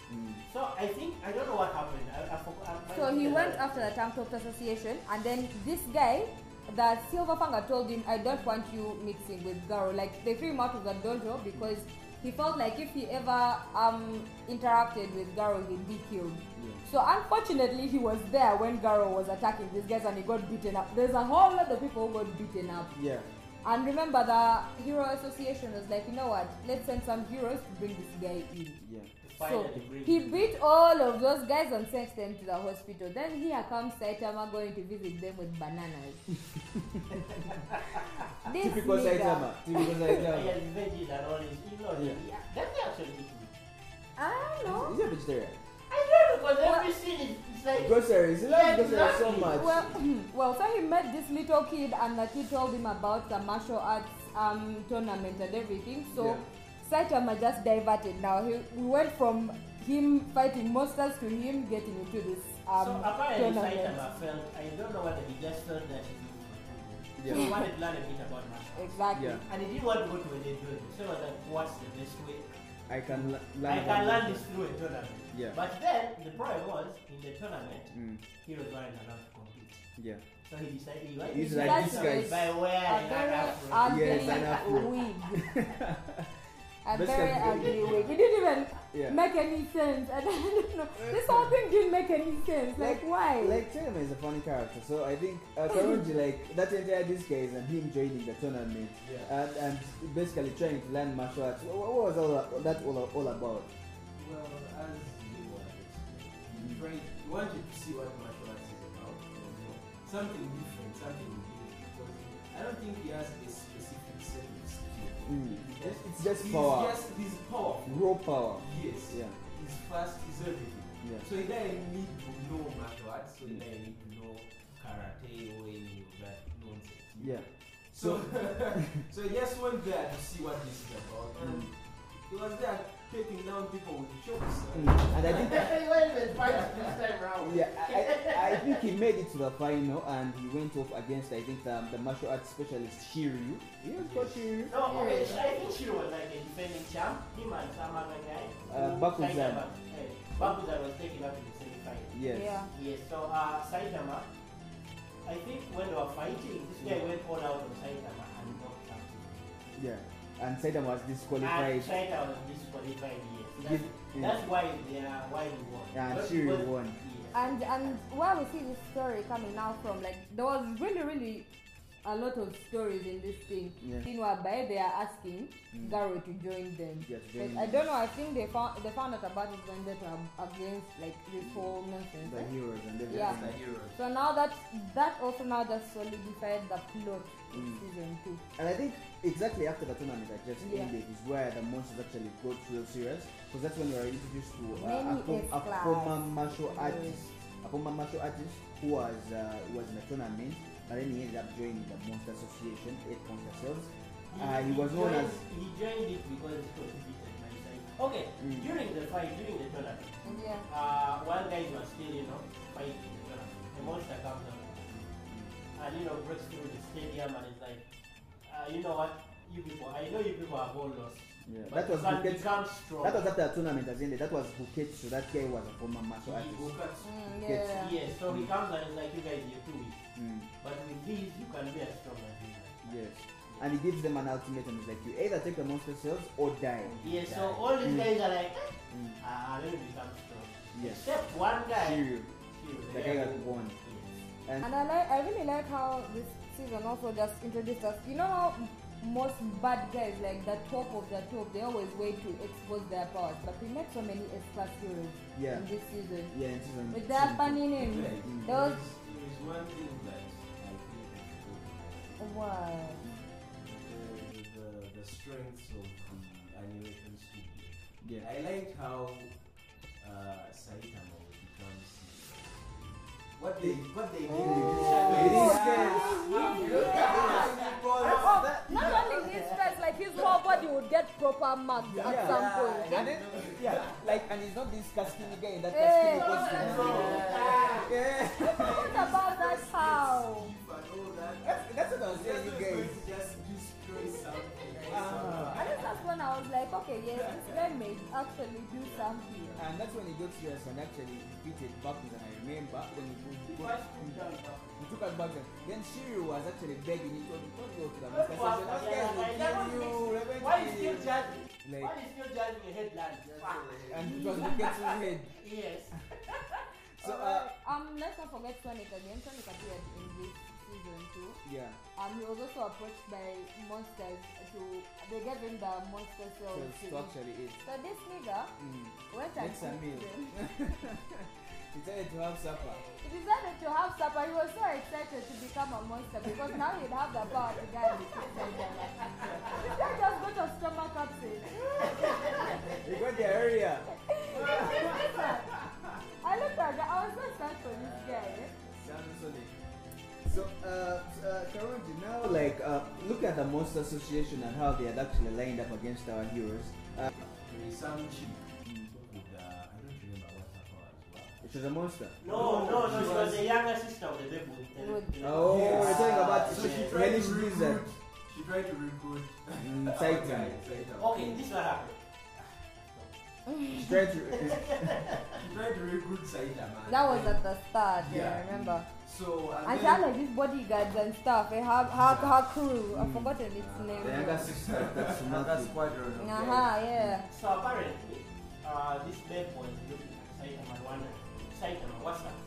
Mm. So I think I don't know what happened. I, I forgot. I- So I he didn't went know. after the Tank Top Association, and then this guy, the Silver Fanga, told him, "I don't want you mixing with Garo." Like they threw him out of the dojo because he felt like if he ever um interacted with Garo, he'd be killed. Yeah. So unfortunately, he was there when Garo was attacking these guys, and he got beaten up. There's a whole lot of people who got beaten up. Yeah. And remember, the Hero Association was like, you know what? Let's send some heroes to bring this guy in. Yeah. To find So that they bring he him. beat all of those guys and sent them to the hospital. Then here comes Saitama going to visit them with bananas. This Typical nigga. Saitama. Typical Yeah, Saitama. the veggies and all this. You know, Yeah. yeah. Does he actually eat meat? I don't know. He's a vegetarian. I don't know because Well- every scene is it's like. Groceries. He loves Yeah, groceries so exactly. much. Well, well, so he met this little kid, and the kid told him about the martial arts um, tournament and everything. So Yeah. Saitama just diverted. Now he we went from him fighting monsters to him getting into this um, so apparently tournament. Saitama felt, I don't know whether he just felt that he knew what to do. So he wanted to learn a bit about martial arts. Exactly. Yeah. And he didn't want to go to a dojo. So he was like, what's the best way? I can l- I learn. can about learn this. this through a tournament. Yeah. But then the problem was in the tournament, Mm. heroes weren't allowed to compete. Yeah. So he decided he wanted He's to like, learn this something guy's- by A wearing very an afro. ugly Yes, an afro. wig. A Best very of- ugly wig. It didn't even Yeah. make any sense. I don't know. This whole thing didn't make any sense. Like, why? Like Saitama is a funny character, so I think uh, Karunji, like that entire disguise and him joining the tournament Yeah. and, and basically trying to learn martial arts. What, what was all that, that all, all about? Well, as you were explaining, you tried, you wanted to see what martial arts is about. You know, something different, something unique. Because I don't think he has a specific set of skills. Mm. He just- It's just he's power. Just, he's powerful. Raw power. Yes. Yeah. He's fast. He's everything. Yeah. So he doesn't need to know martial arts. So he doesn't need to know karate or any of that nonsense. Yeah. So, so he just went there to see what this is about, and he was there taking down people with chokes. Mm. And I think He went and fight this time round. yeah, I, I, I think he made it to the final and he went off against I think the, the martial arts specialist Shiryu. He was called Shiryu. No, okay, I think Shiro was like a defending champ. Him and some other guy. Uh, who Bakuzan. Saitama- eh, Bakuzan was taken up in the semi-final. Yes. Yeah. Yes, so uh, Saitama, I think when they were fighting, this guy went all out on Saitama and knocked out. Yeah. And Saitama was And disqualified. Saitama was disqualified, yes. That's, Give- yeah. that's why they are, why he won. Yeah, and Not Shiryu because- won. Yes. And and where we see this story coming now from, like there was really really a lot of stories in this thing. Yeah. Thing whereby they are asking Mm. Garo to join them. Yeah, to Like, join I them. don't know. I think they found they found out about it when they were against like this whole nonsense. The eh? heroes and everything. Yeah. The heroes. So now that that also now just solidified the plot of Mm. season two. And I think exactly after the tournament that just Yeah. ended is where the monsters actually got real serious because that's when we were introduced to uh, a, Many fo- a S-class. former martial Yes. artist, a former martial artist who was uh, was in the tournament, but then he ended up joining the Monster Association, eight Monster Cells. Uh, he was known joined, as He joined it because he was beaten by side. Okay, Mm. during the fight, during the tournament, And yeah. uh, one guy was still, you know, fighting the tournament. A monster comes out and, you know, breaks through the stadium and is like, uh, you know what, you people, I know you people have all lost. yeah. But That was you can Buketsu. become strong. That was after the tournament has ended. That was Buketsu. That guy was a former martial He- artist. Bukatsu. Mm, Yes. yeah. Yes, so he comes and is like, you guys, you're too weak. Mm. But with these, you can be as strong as you like. Yes. And he gives them an ultimatum. He's like, you either take the monster cells or die. Yes, so Die. all these Mm. guys are like, Mm. ah, let me become strong. Yes. Except one guy. Shiryu, Shiryu, the guy that who- won. Yes. And And I like, I really like how this season also just introduced us. You know how m- most bad guys, like the top of the top, they always wait to expose their powers. But we met so many S-class heroes yeah, in this season. yeah, in season With their season two. funny names. Right. Mm. There was There is one thing that I think we forgot wow. about. The, the, the strengths of the animation studio. Yeah. I liked how uh, Saitama would become C E O. What they what they did Oh, with this yes. Oh, not only his face, like his whole body would get proper marks at Yeah. some point. And then, yeah, like, and he's not this skinny guy in that Hey. skinny costume. Yeah. What about that how? That's, that's what I was saying, you guys. Just destroy something. Ah. I think that's when I I was like, okay, yes, this guy may actually do something. And that's when he got serious and actually defeated Bakuza. And I remember when he, he, He got, first put down Bakuza. he took out Bakuza. Then Shiryu was actually begging. He told him, don't go to the Don't master go station. after Those guys them. will Like, that kill was you. mixed. They're going to Why is kill still you. judging? Like, Why is still judging a headland? Fuck. and it was Buketsu's head. Yes. So, uh, um, let's not forget Sonic again. Sonic appeared in this season too. yeah. Um, he was also approached by monsters to. They gave him the monster So, cells. to to eat. actually eat. So this nigga Mm. went and Next a cooked meal. them. He decided to have supper. He decided to have supper. He was so excited to become a monster because now he'd have the power to guide the kids and their life. This guy just got a stomach upset. He got the area. I looked at that. I was so sad for this guy. Eh? Sonic. So, uh, uh, currently now, like, uh, look at the Monster Association and how they had actually lined up against our heroes. Uh, There is some chick with, uh, I don't remember what her power as well. it was a monster. No, no, no. She She was was- the younger sister of the devil. Would- Oh, Yes. we're talking about So the she tried Hellish to Blizzard. recruit. She tried to recruit. Mm, our Titan. guy, Titan. Okay, this what happened. She tried to. She tried to recruit Saitama. That was at the start. Yeah, Yeah. I remember. So and And she then- had like these bodyguards and stuff. Eh? Her, her, her crew. I've forgotten its The name. younger sister, that's Another Maki. squadron of Uh-huh, guys. yeah. So apparently, uh, this babe was looking at Saitama and wondering, Saitama, what's up?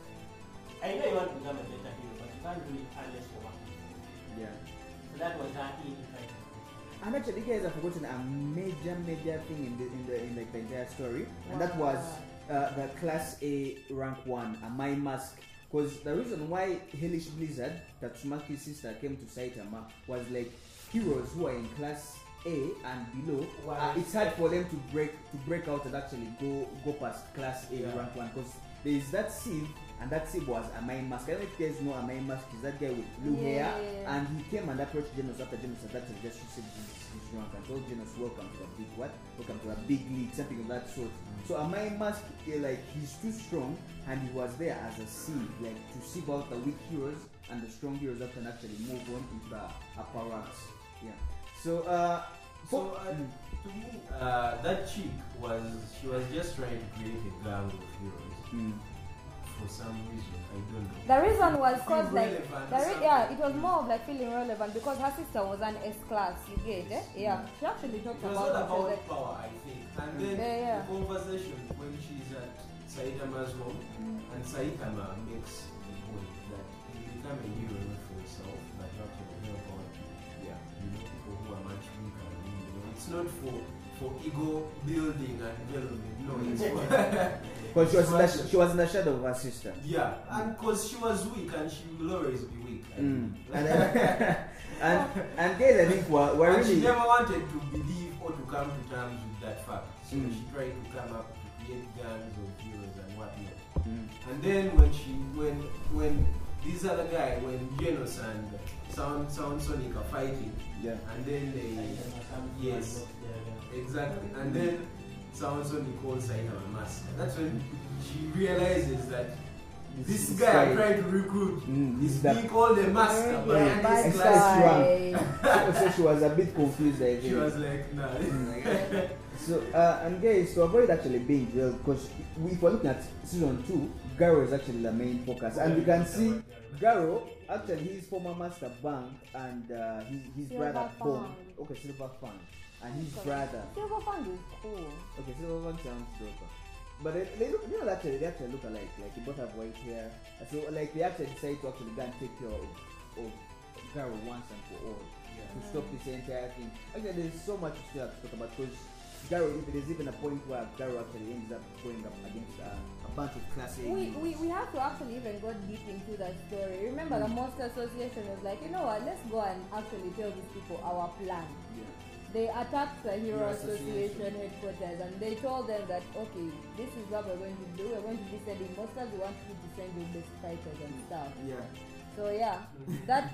I know you want to become a better hero, but you can't do it unless you're working. Yeah. So that was her in trying to And actually, you guys have forgotten a major, major thing in the in the in like the entire story, and that was uh, the Class A rank one, a My Mask. Because the reason why Hellish Blizzard, Tatsumaki's sister, came to Saitama was like heroes who are in Class A and below. Why? Uh, it's hard for them to break to break out and actually go go past Class A Yeah. rank one because there is that Sieve, and that Sieve was a My Mask. I don't know if you guys know a My Mask is that guy with blue hair, Yeah. and he came and approached Genos after Genos had actually just received his, his rank and told Genos, welcome to the big what? Welcome to the big league, something of that sort. So a My Mask, eh, like he's too strong, and he was there as a sieve, like to sieve out the weak heroes and the strong heroes that can actually move on into the upper ranks. Yeah. So uh, So uh, Mm. to me, uh, that chick was she was just trying to create a gang of heroes mm, for some reason. I don't know. The reason was Feel because like relevant, the re- something. yeah, it was more of like feeling relevant because her sister was an S class. You get it? Yeah, she actually talked It was about not it. She was about like, power, I think. And then Yeah, yeah. the conversation when she's at Saitama's home, and Saitama makes the point that you become a hero for yourself, but not to help out yeah. you know, people who are much weaker than you. You know, it's not for for ego building and development. No, it's for Because she was in the sh- she was in the shadow of her sister. yeah, and because she was weak and she will always be weak. I Mm. think. And, then, and and guys, I think we're, we're and she really never wanted to believe or to come to terms with that fact. So Mm. she tried to come up to create gangs of heroes and whatnot. Mm. And then when she when when this other guy when Genos and Sound Sound Sonic are fighting, yeah. and then they Saitama comes Yes. and knocks their- exactly, and then Sound Sonic calls Saitama Master. That's when she realizes that this is guy right. tried to recruit Mm, is is the- being called the master, but yeah, in bad this It's class guy. guy. so, so she was a bit confused, I she think. was like, nah. Mm. So, uh, and guys, to avoid actually being drilled, because if we're looking at season two, Garo is actually the main focus, and we can see Garo, actually, his former master Bang and uh, his, his Silver brother Bong. Fang. Okay, Silver Fang. And his Sorry. brother. Silver Fang is cool. Okay, Silver Fang sounds dope. But they, they look, you know, actually, they actually look alike. Like, they both have white hair. So, like, they actually decided to actually go and take care of, of Garo once and for all. To stop this entire thing. Actually, there's so much still to talk about because Garo, there's even a point where Garo actually ends up going up against uh, a bunch of class A We, heroes. we, we have to actually even go deep into that story. Remember, the Monster Association was like, you know what, let's go and actually tell these people our plan. Yeah. They attacked the Hero Hero Association Association. headquarters and they told them that, okay, this is what we're going to do. We're going to be sending monsters. We want you to send your best fighters and stuff. Yeah. So yeah, that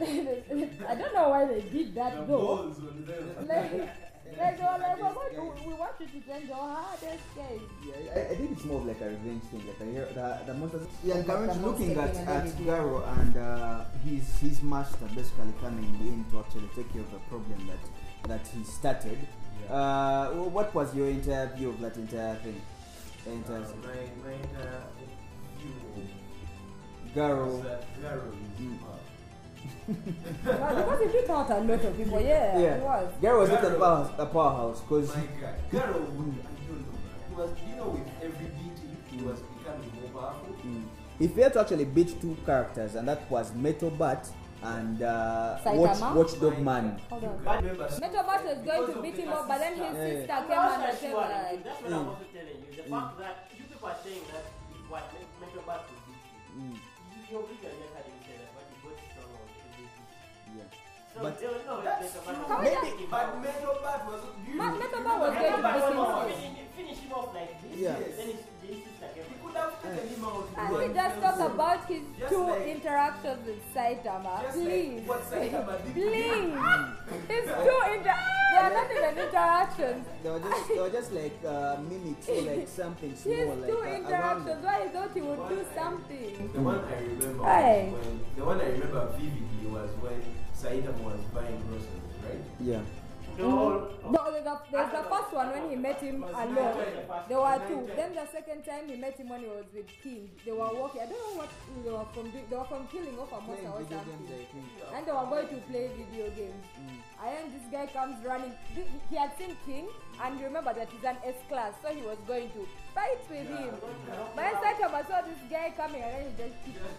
I don't know why they did that The though. balls on them. Like, like they were like, we're going to, we want you to send your hardest guys. Yeah, I, I think it's more of like a revenge thing. Like the hero, the, the monsters. Yeah, and Like the currently looking at, monster thing and at everything. Garo and uh, his his master basically coming in to actually take care of the problem that that he started. Yeah. Uh, wh- what was your entire view of that entire thing? The Uh, entire thing? my, my entire view of Garo. was that Garo is Mm. uh, Well, because he did hurt a lot of people, yeah, Yeah. he was. Garo was not a Garo. powerhouse, a powerhouse, because my guy. Garo would, I don't know, man. He was, you know, with every beating, he was becoming more powerful. he failed to actually beat two characters, and that was Metal Bat and uh, Watch, Saitama? Watchdog Man. Hold on. I remember Metabot was going to beat him up, but then his Yeah, yeah. sister I'm came also and said assuring you, like, that's what Mm. I'm also telling you. The Mm. fact that you people are saying that it- what me- mental back will beat you. Mm, You, your video just had him say that, but he got stronger with every beat. yeah. So But- they don't know That's mental back Can was we beating just- him But up. Metal Bat was. Do you Ma- know- Metal you Bat was remember going to Metal beat Bat him was- up. Finish, finish him off like this. Yeah. Then his, his sister came. He could have taken him out. and with we one just fell talk swoop. about his Just two like- interactions with Saitama. Just Please. like what Saitama did to him. Please. His two inter they are not even interactions. They were just, they were just like uh, mimics or like something His small, like two uh, around interactions. them. Why he thought he would do something. The one I remember Hey. was when the one I remember vividly was when Saitama was buying groceries, right? Yeah. The whole. No, the, the, there's the first one when he met him alone. There were two. Then the second time he met him when he was with King. They were walking. I don't know what they were from. doing. They were from killing off a monster Playing or video games, something. I think. And they were going to play video games. Mm. And then this guy comes running. Th- He had seen King and remember that he's an S class, so he was going to fight with him. But then Saitama saw this guy coming and then he just kicked him.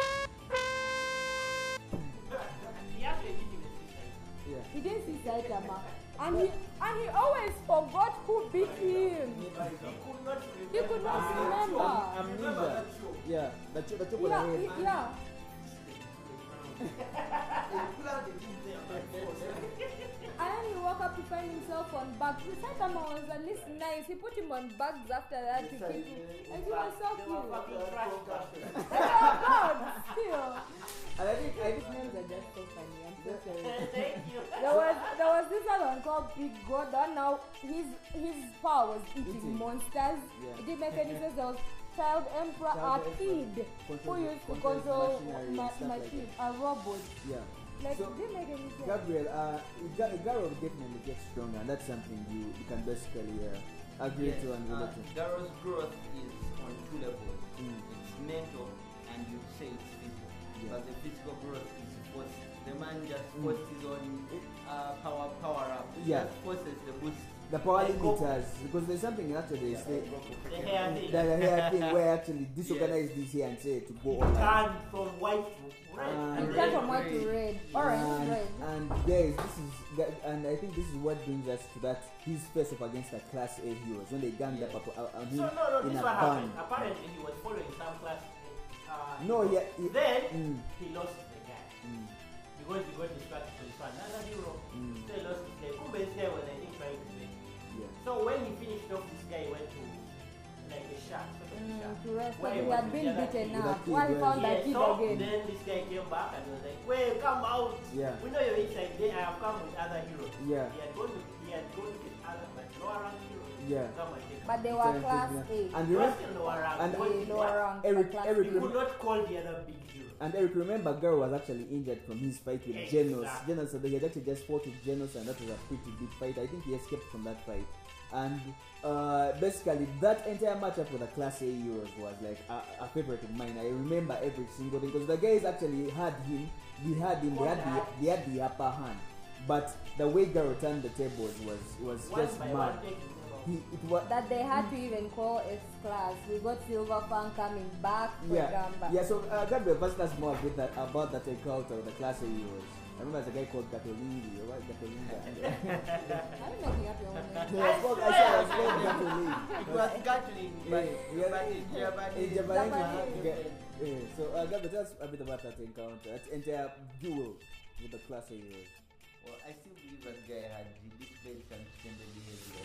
He actually beat him with his sister. Yeah. He didn't see Saitama. And he and he always forgot who beat him. He could not remember. He could not remember. Amnesia. Yeah. The chop, the chop on Yeah, the he, head. yeah. And then he woke up to find himself on bags. Saitama was at least nice. He put him on bags after that to keep him. And he was so They cute. were fucking trash busters. But they were gods still. And I think, I These think names are just so funny. I'm so sorry. Thank you. There was there was this other one called Big God. That now his his power was eating, Eating. monsters. Yeah. It didn't make any sense. There was Child Emperor, Child a Emperor kid who controls- used to controls control machinery and ma- stuff like machine, a robot. yeah. Like So, it didn't make any sense. Gabriel, uh, Ga- Garo definitely gets stronger, and that's something you, you can basically uh, agree Yes, to and uh, relate to. Garo's growth is on two levels. Mm. It's mental and you say it's physical. Yeah. But the physical growth is forced. The man just Mm. forced his own uh, power power up. He Yeah. just forces the boost. The power Like Goku. limiters, because there's something actually Yeah, say, The hair thing. that the hair thing where actually disorganize this here and say to go all out. Turn from white to red. Uh, You red, turn from white to red, orange, and, red. and guys, this is that, and I think this is what brings us to that his face off against the Class A heroes when they ganged Yeah. up up- on So him no, no, in this a what band. happened. Apparently he was following some class. Uh, No, yeah, he- Then Mm, he lost the guy mm, because he got distracted from his another hero. mm, So he lost his guy. Kumbe this guy was I think trying to win. yeah. So when he finished off this guy, he went to like a shack, sort of a Mm, shack. to rest, Why he was had the been other beaten kid? With up. that kid, Why he yeah. found that Yeah, kid so again. then this guy came back and was like, "Wait, come out! Yeah. We know you're inside. Then I have come with other heroes." Yeah. He had gone to he had gone with other like lower rank heroes. Yeah. To come and take But they It's were a- class yeah. A. And He was remember, still lower rank. and- because A he lower was- rank. Eric- class Eric A. He could not call the other big hero. and Eric, remember, Garo was actually injured from his fight with Genos. Exactly. Genos, so they had actually just fought with Genos, and that was a pretty big fight. I think he escaped from that fight. And uh, basically, that entire matchup with the Class A heroes was like a, a favorite of mine. I remember every single thing because the guys actually had him. We had him. They had the, they had the upper hand. But the way Garo turned the tables was was One just by mad. one, taking them out. He, it was That they had to even call S class. We got Silver Fang coming back for yeah, Gamba. yeah. So uh, Gabriel, first us more about that about that encounter with the Class A heroes. I remember there's a guy called Gatolingi, or what Gatolinga. Are you making up your own name? No, I spoke, I said I was called Gatolingi. It was Gatling, but, Yeah, but in In Japanese. Japanese, Japanese. yeah. Yeah, so uh, Gabriel, tell us a bit about that encounter, that entire duel with the Class A heroes. Well, I still believe that guy had he displayed some extended behavior.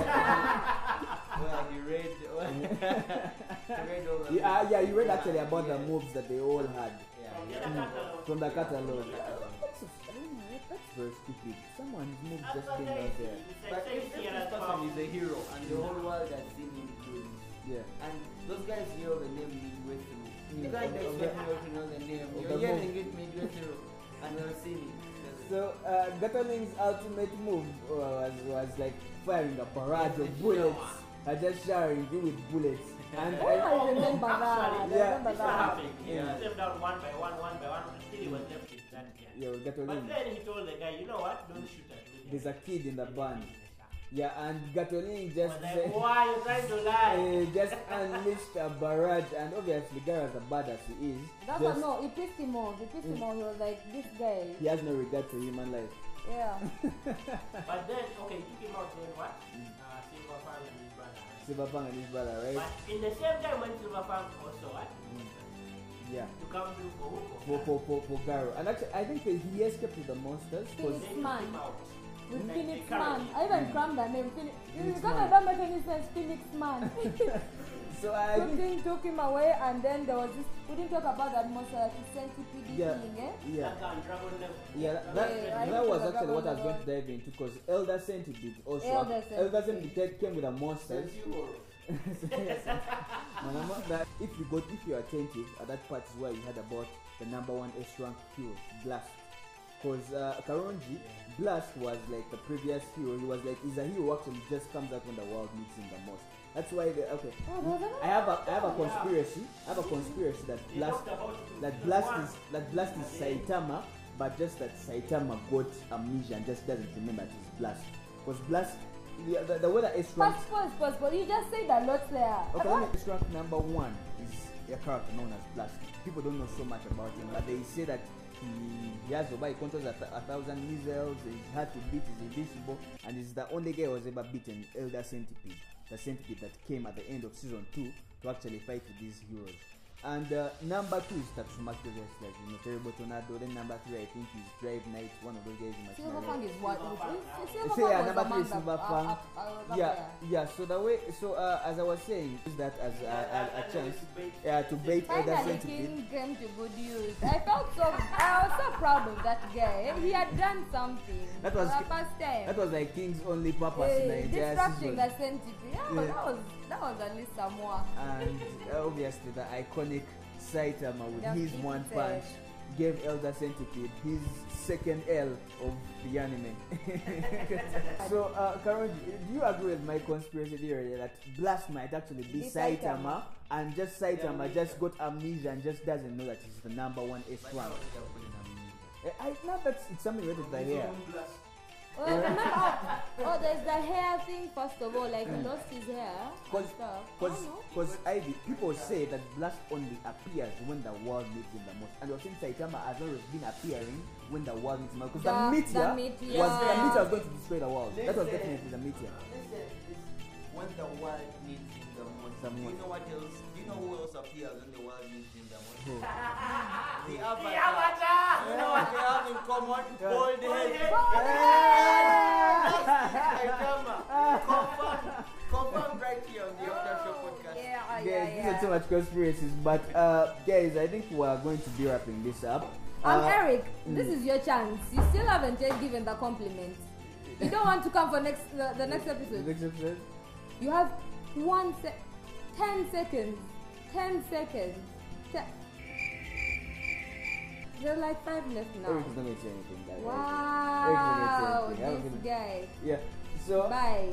Yeah, well, he read, well, he read all the Yeah, uh, yeah, you read Yeah, actually about the yeah. moves that they all had Yeah, From the yeah. other catalog. from the catalog. Yeah. That's, a, I don't know, that's very stupid. Someone's move That's just what being they out say. there. It's like But saying if here this as person well. is a hero and the whole world has seen him do this, Yeah. and those guys hear the name midway through. You Mm. can't Okay. expect me to know the name. Of You're the yelling it midway through, and you're seeing it. So uh, Gatoling's ultimate move was, was like firing a barrage of bullets. I just showering you with bullets. And Oh, I, I remember that. I Yeah. remember This was that. happening. He Yeah. was left down one by one, one by one, until he was left with that guy. yeah, with But Gatoling. then he told the guy, you know what? Don't shoot at me. There's a kid in the band. Yeah, and Gatoling I just was like, said, why you trying to lie? uh, just unleashed a barrage, and obviously Gara, as bad as he is, That's just, what, no, it pissed him off. It pissed him off. He was like, this guy. he has no regard for human life. Yeah. But then, okay, he took him out when what? Uh, Silver Fang and his brother. Silverpunk and his brother, right? But in the same time when Silver Fang also what? Yeah. To come through for who? For, for, for, for Garo. And actually, I think he escaped with the monsters. Cause Phoenix They took Man. him out. With Like, Phoenix they Man. carried I even Mm. crammed that name. Phoenix. Phoenix Because I Man. don't make any sense. Phoenix Man. so I think, Something took him away, and then there was this. We didn't talk about that monster, like the centipede Yeah. thing, eh? yeah. That guy on Dragon level. Yeah, that, that, Yeah, I that think was the actually what I was Dragon going to dive into because Elder Centipede also. Elder Elder Centipede. Centipede came with a monsters. Manama, that if you got if you're attentive at that part is where you heard about the number one S rank hero, Blast. Because uh, Karonji, Blast was like the previous hero. He was like he's a hero who actually just comes out when the world needs him the most. That's why the okay. Oh, there was another I have a I have a one. conspiracy. I have a conspiracy that They Blast talked about it. that Blast is that Blast is Saitama, but just that Saitama got amnesia and just doesn't remember it is Blast. Because Blast, the, the, the way that S rank, Pause, pause, pause, pause. You just said a lot there. okay, let me S rank number one is a character known as Blast. People don't know so much about him, but they say that he, he has over he controls a, th- a thousand missiles. He's hard to beat. He's invincible, and he's the only guy who was ever beaten Elder Centipede, the Centipede that came at the end of season two to actually fight with these heroes. And uh, number two is Tatsuma Curious, like you know, Terrible Tornado. Then number three, I think, is Drive Knight, one of those guys in my Silver Fang is what? Say, Silver yeah, Fang was number the three man is that- Silver uh, Fang. uh, uh, Yeah, there. yeah. So the way, so uh, as I was saying, use that as a, a, a chance, yeah, to bait Elder Finally, Centipede. King came to good use. I felt so. I was so proud of that guy. He had done something. That was for Ki- the first time. That was like King's only purpose in the Eh, entire distracting season. the centipede. Yeah, but Yeah. that was that was at least some work. And uh, obviously the iconic Saitama with Just his keep one it punch gave Elder Centipede his second L of the anime. so, uh, Karon, do you agree with my conspiracy theory that Blast might actually be Be Saitama, Saitama. and just Saitama Yeah, just got amnesia and just doesn't know that he's the number one S But rank? how did I put in amnesia? Eh, I know that's it's something related to the His hair. own blast. Well, remember, oh, oh, there's the hair thing first of all. Like he lost his hair and Cause, stuff. I cause, don't know. cause Ivy, people say that Blast only appears when the world needs him the most, and you're saying Saitama has always been appearing when the world needs him because the, The- meteor, the meteor. was the meteor was going to destroy the world. That was Listen. definitely the meteor. Listen, this, when the world needs him the most. The Do you most. know what else? Do you know who else appears when the world needs him the most? Who? The Avatar. The Avatar! You know what they have in common? Yeah. Bald Bald head. Ah! Confirm, confirm right here on the After Show podcast. Yeah, Guys, yeah, these yeah. are too much conspiracies, but uh, guys, I think we are going to be wrapping this up. Um, Uh, Eric, mm. this is your chance. You still haven't yet given the compliment. You don't want to come for next the, the next episode. Next episode? You have one sec, ten seconds, ten seconds. Te- there are like five left now. Eric is not going to say anything. guys. Wow, Eric is not going to say anything. I this don't think- guy. Yeah. So. Bye.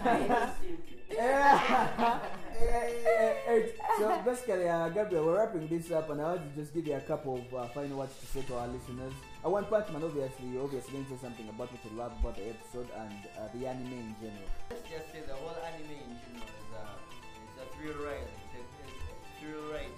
Yeah. Eric, so basically, uh, Gabriel, we're wrapping this up, and I want to just give you a couple of uh, final words to say to our listeners. I want Punchman, obviously, you're obviously going to say something about what you love about the episode and uh, the anime in general. Let's just say the whole anime in general is a, is a thrill ride. It's a, it's a thrill ride.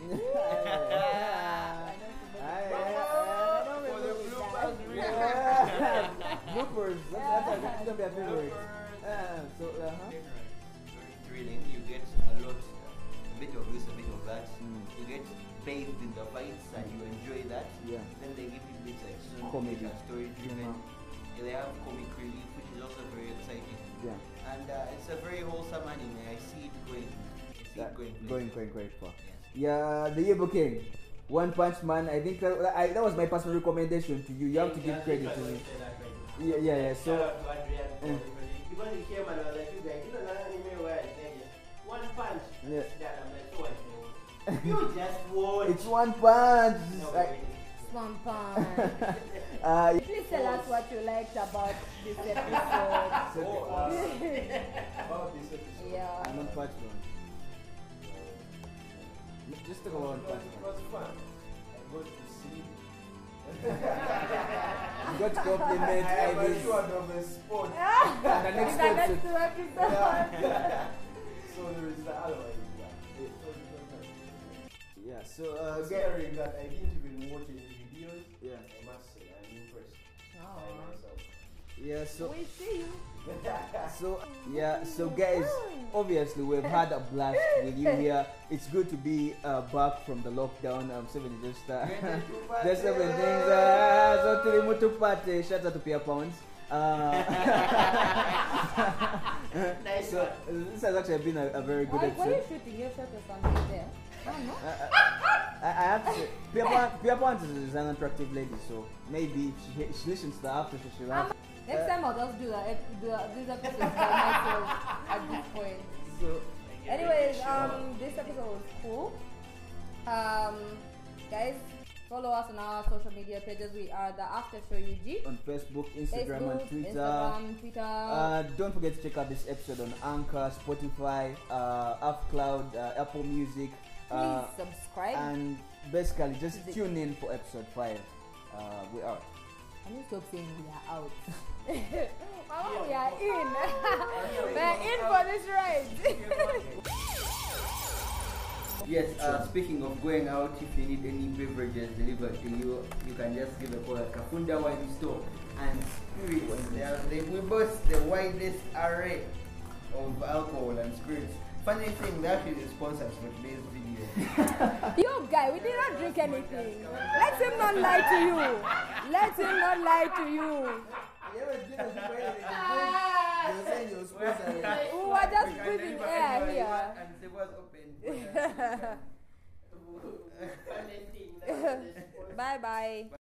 For the bloopers, Yeah. Bloopers, that's, that's, that's gonna be a favorite. Bloopers. Uh, so, uh-huh. Very thrilling. You get a lot, a bit of this, a bit of that. Mm. You get bathed in the fights and you enjoy that. Yeah. Then they give you bits like action, Comedy. which are story driven. Mhm. Yeah, they have comic relief, which is also very exciting. Yeah. And uh, it's a very wholesome anime. I see it going. I see That, it going. going, places. going, going far. Yes. Yeah, the Yebo King. One Punch Man. I think that, I, that was my personal recommendation to you. You have to give credit to me. Yeah, yeah, yeah. So, So, because he came and I was like, you guys, you know that anime where I tell you, one punch, Yeah. that I'm like, so I say, you just watch. it's one punch. No, I- wait. Swamp punch. Uh, Please tell us what you liked about this episode. so, Oh, uh, about this episode. Yeah. I'm not Patreon. Just talk about It was, Patreon. it was fun. I got to see. You got to compliment I am Ivy's. assured of a spot. And the next Is that episode. next to episode? Yeah. So there is the other one. Yeah. It was- it was nice. Yeah, so uh, get, Considering that I didn't even watch any videos, yeah, I must say I'm impressed by Aw. myself. yeah. So We see you. So yeah, so guys, obviously we've had a blast with you here. It's good to be uh, back from the lockdown. Um, seven just uh, just seven things. Uh, so tuli mutu pate. Shout out to Pierre Pounds. Uh, Nice so uh, this has actually been a, a very good Why, why are you episode. shooting your shot or something there? Oh, no. Uh, I, I have to say, Pierre Pounds- Pierre Pounds is an attractive lady, so maybe if she, she listens to the after show, she'll have. Next time I'll just do the, ep- do the this episode by myself at this point. So Anyways, um, this episode was cool. Um, guys, follow us on our social media pages. We are the After Show U G. on Facebook, Instagram, Facebook, and Twitter. Instagram, Twitter. Uh, don't forget to check out this episode on Anchor, Spotify, uh, AppCloud, uh, Apple Music, Please uh, subscribe. and basically just Is it- tune in for episode five. Uh, we are. Can you stop saying we are out? Oh, we are in. We are in for this ride. Yes, uh, speaking of going out, if you need any beverages delivered to you, you can just give a call at Kafunda Wine Store and Spirits. They, are, they we boast the widest array of alcohol and spirits. Funny thing, they're actually the sponsors for today's video. You guy, we did not drink anything. Let him not lie to you. Let him not lie to you. We were just breathing air here. And the was open. Bye bye.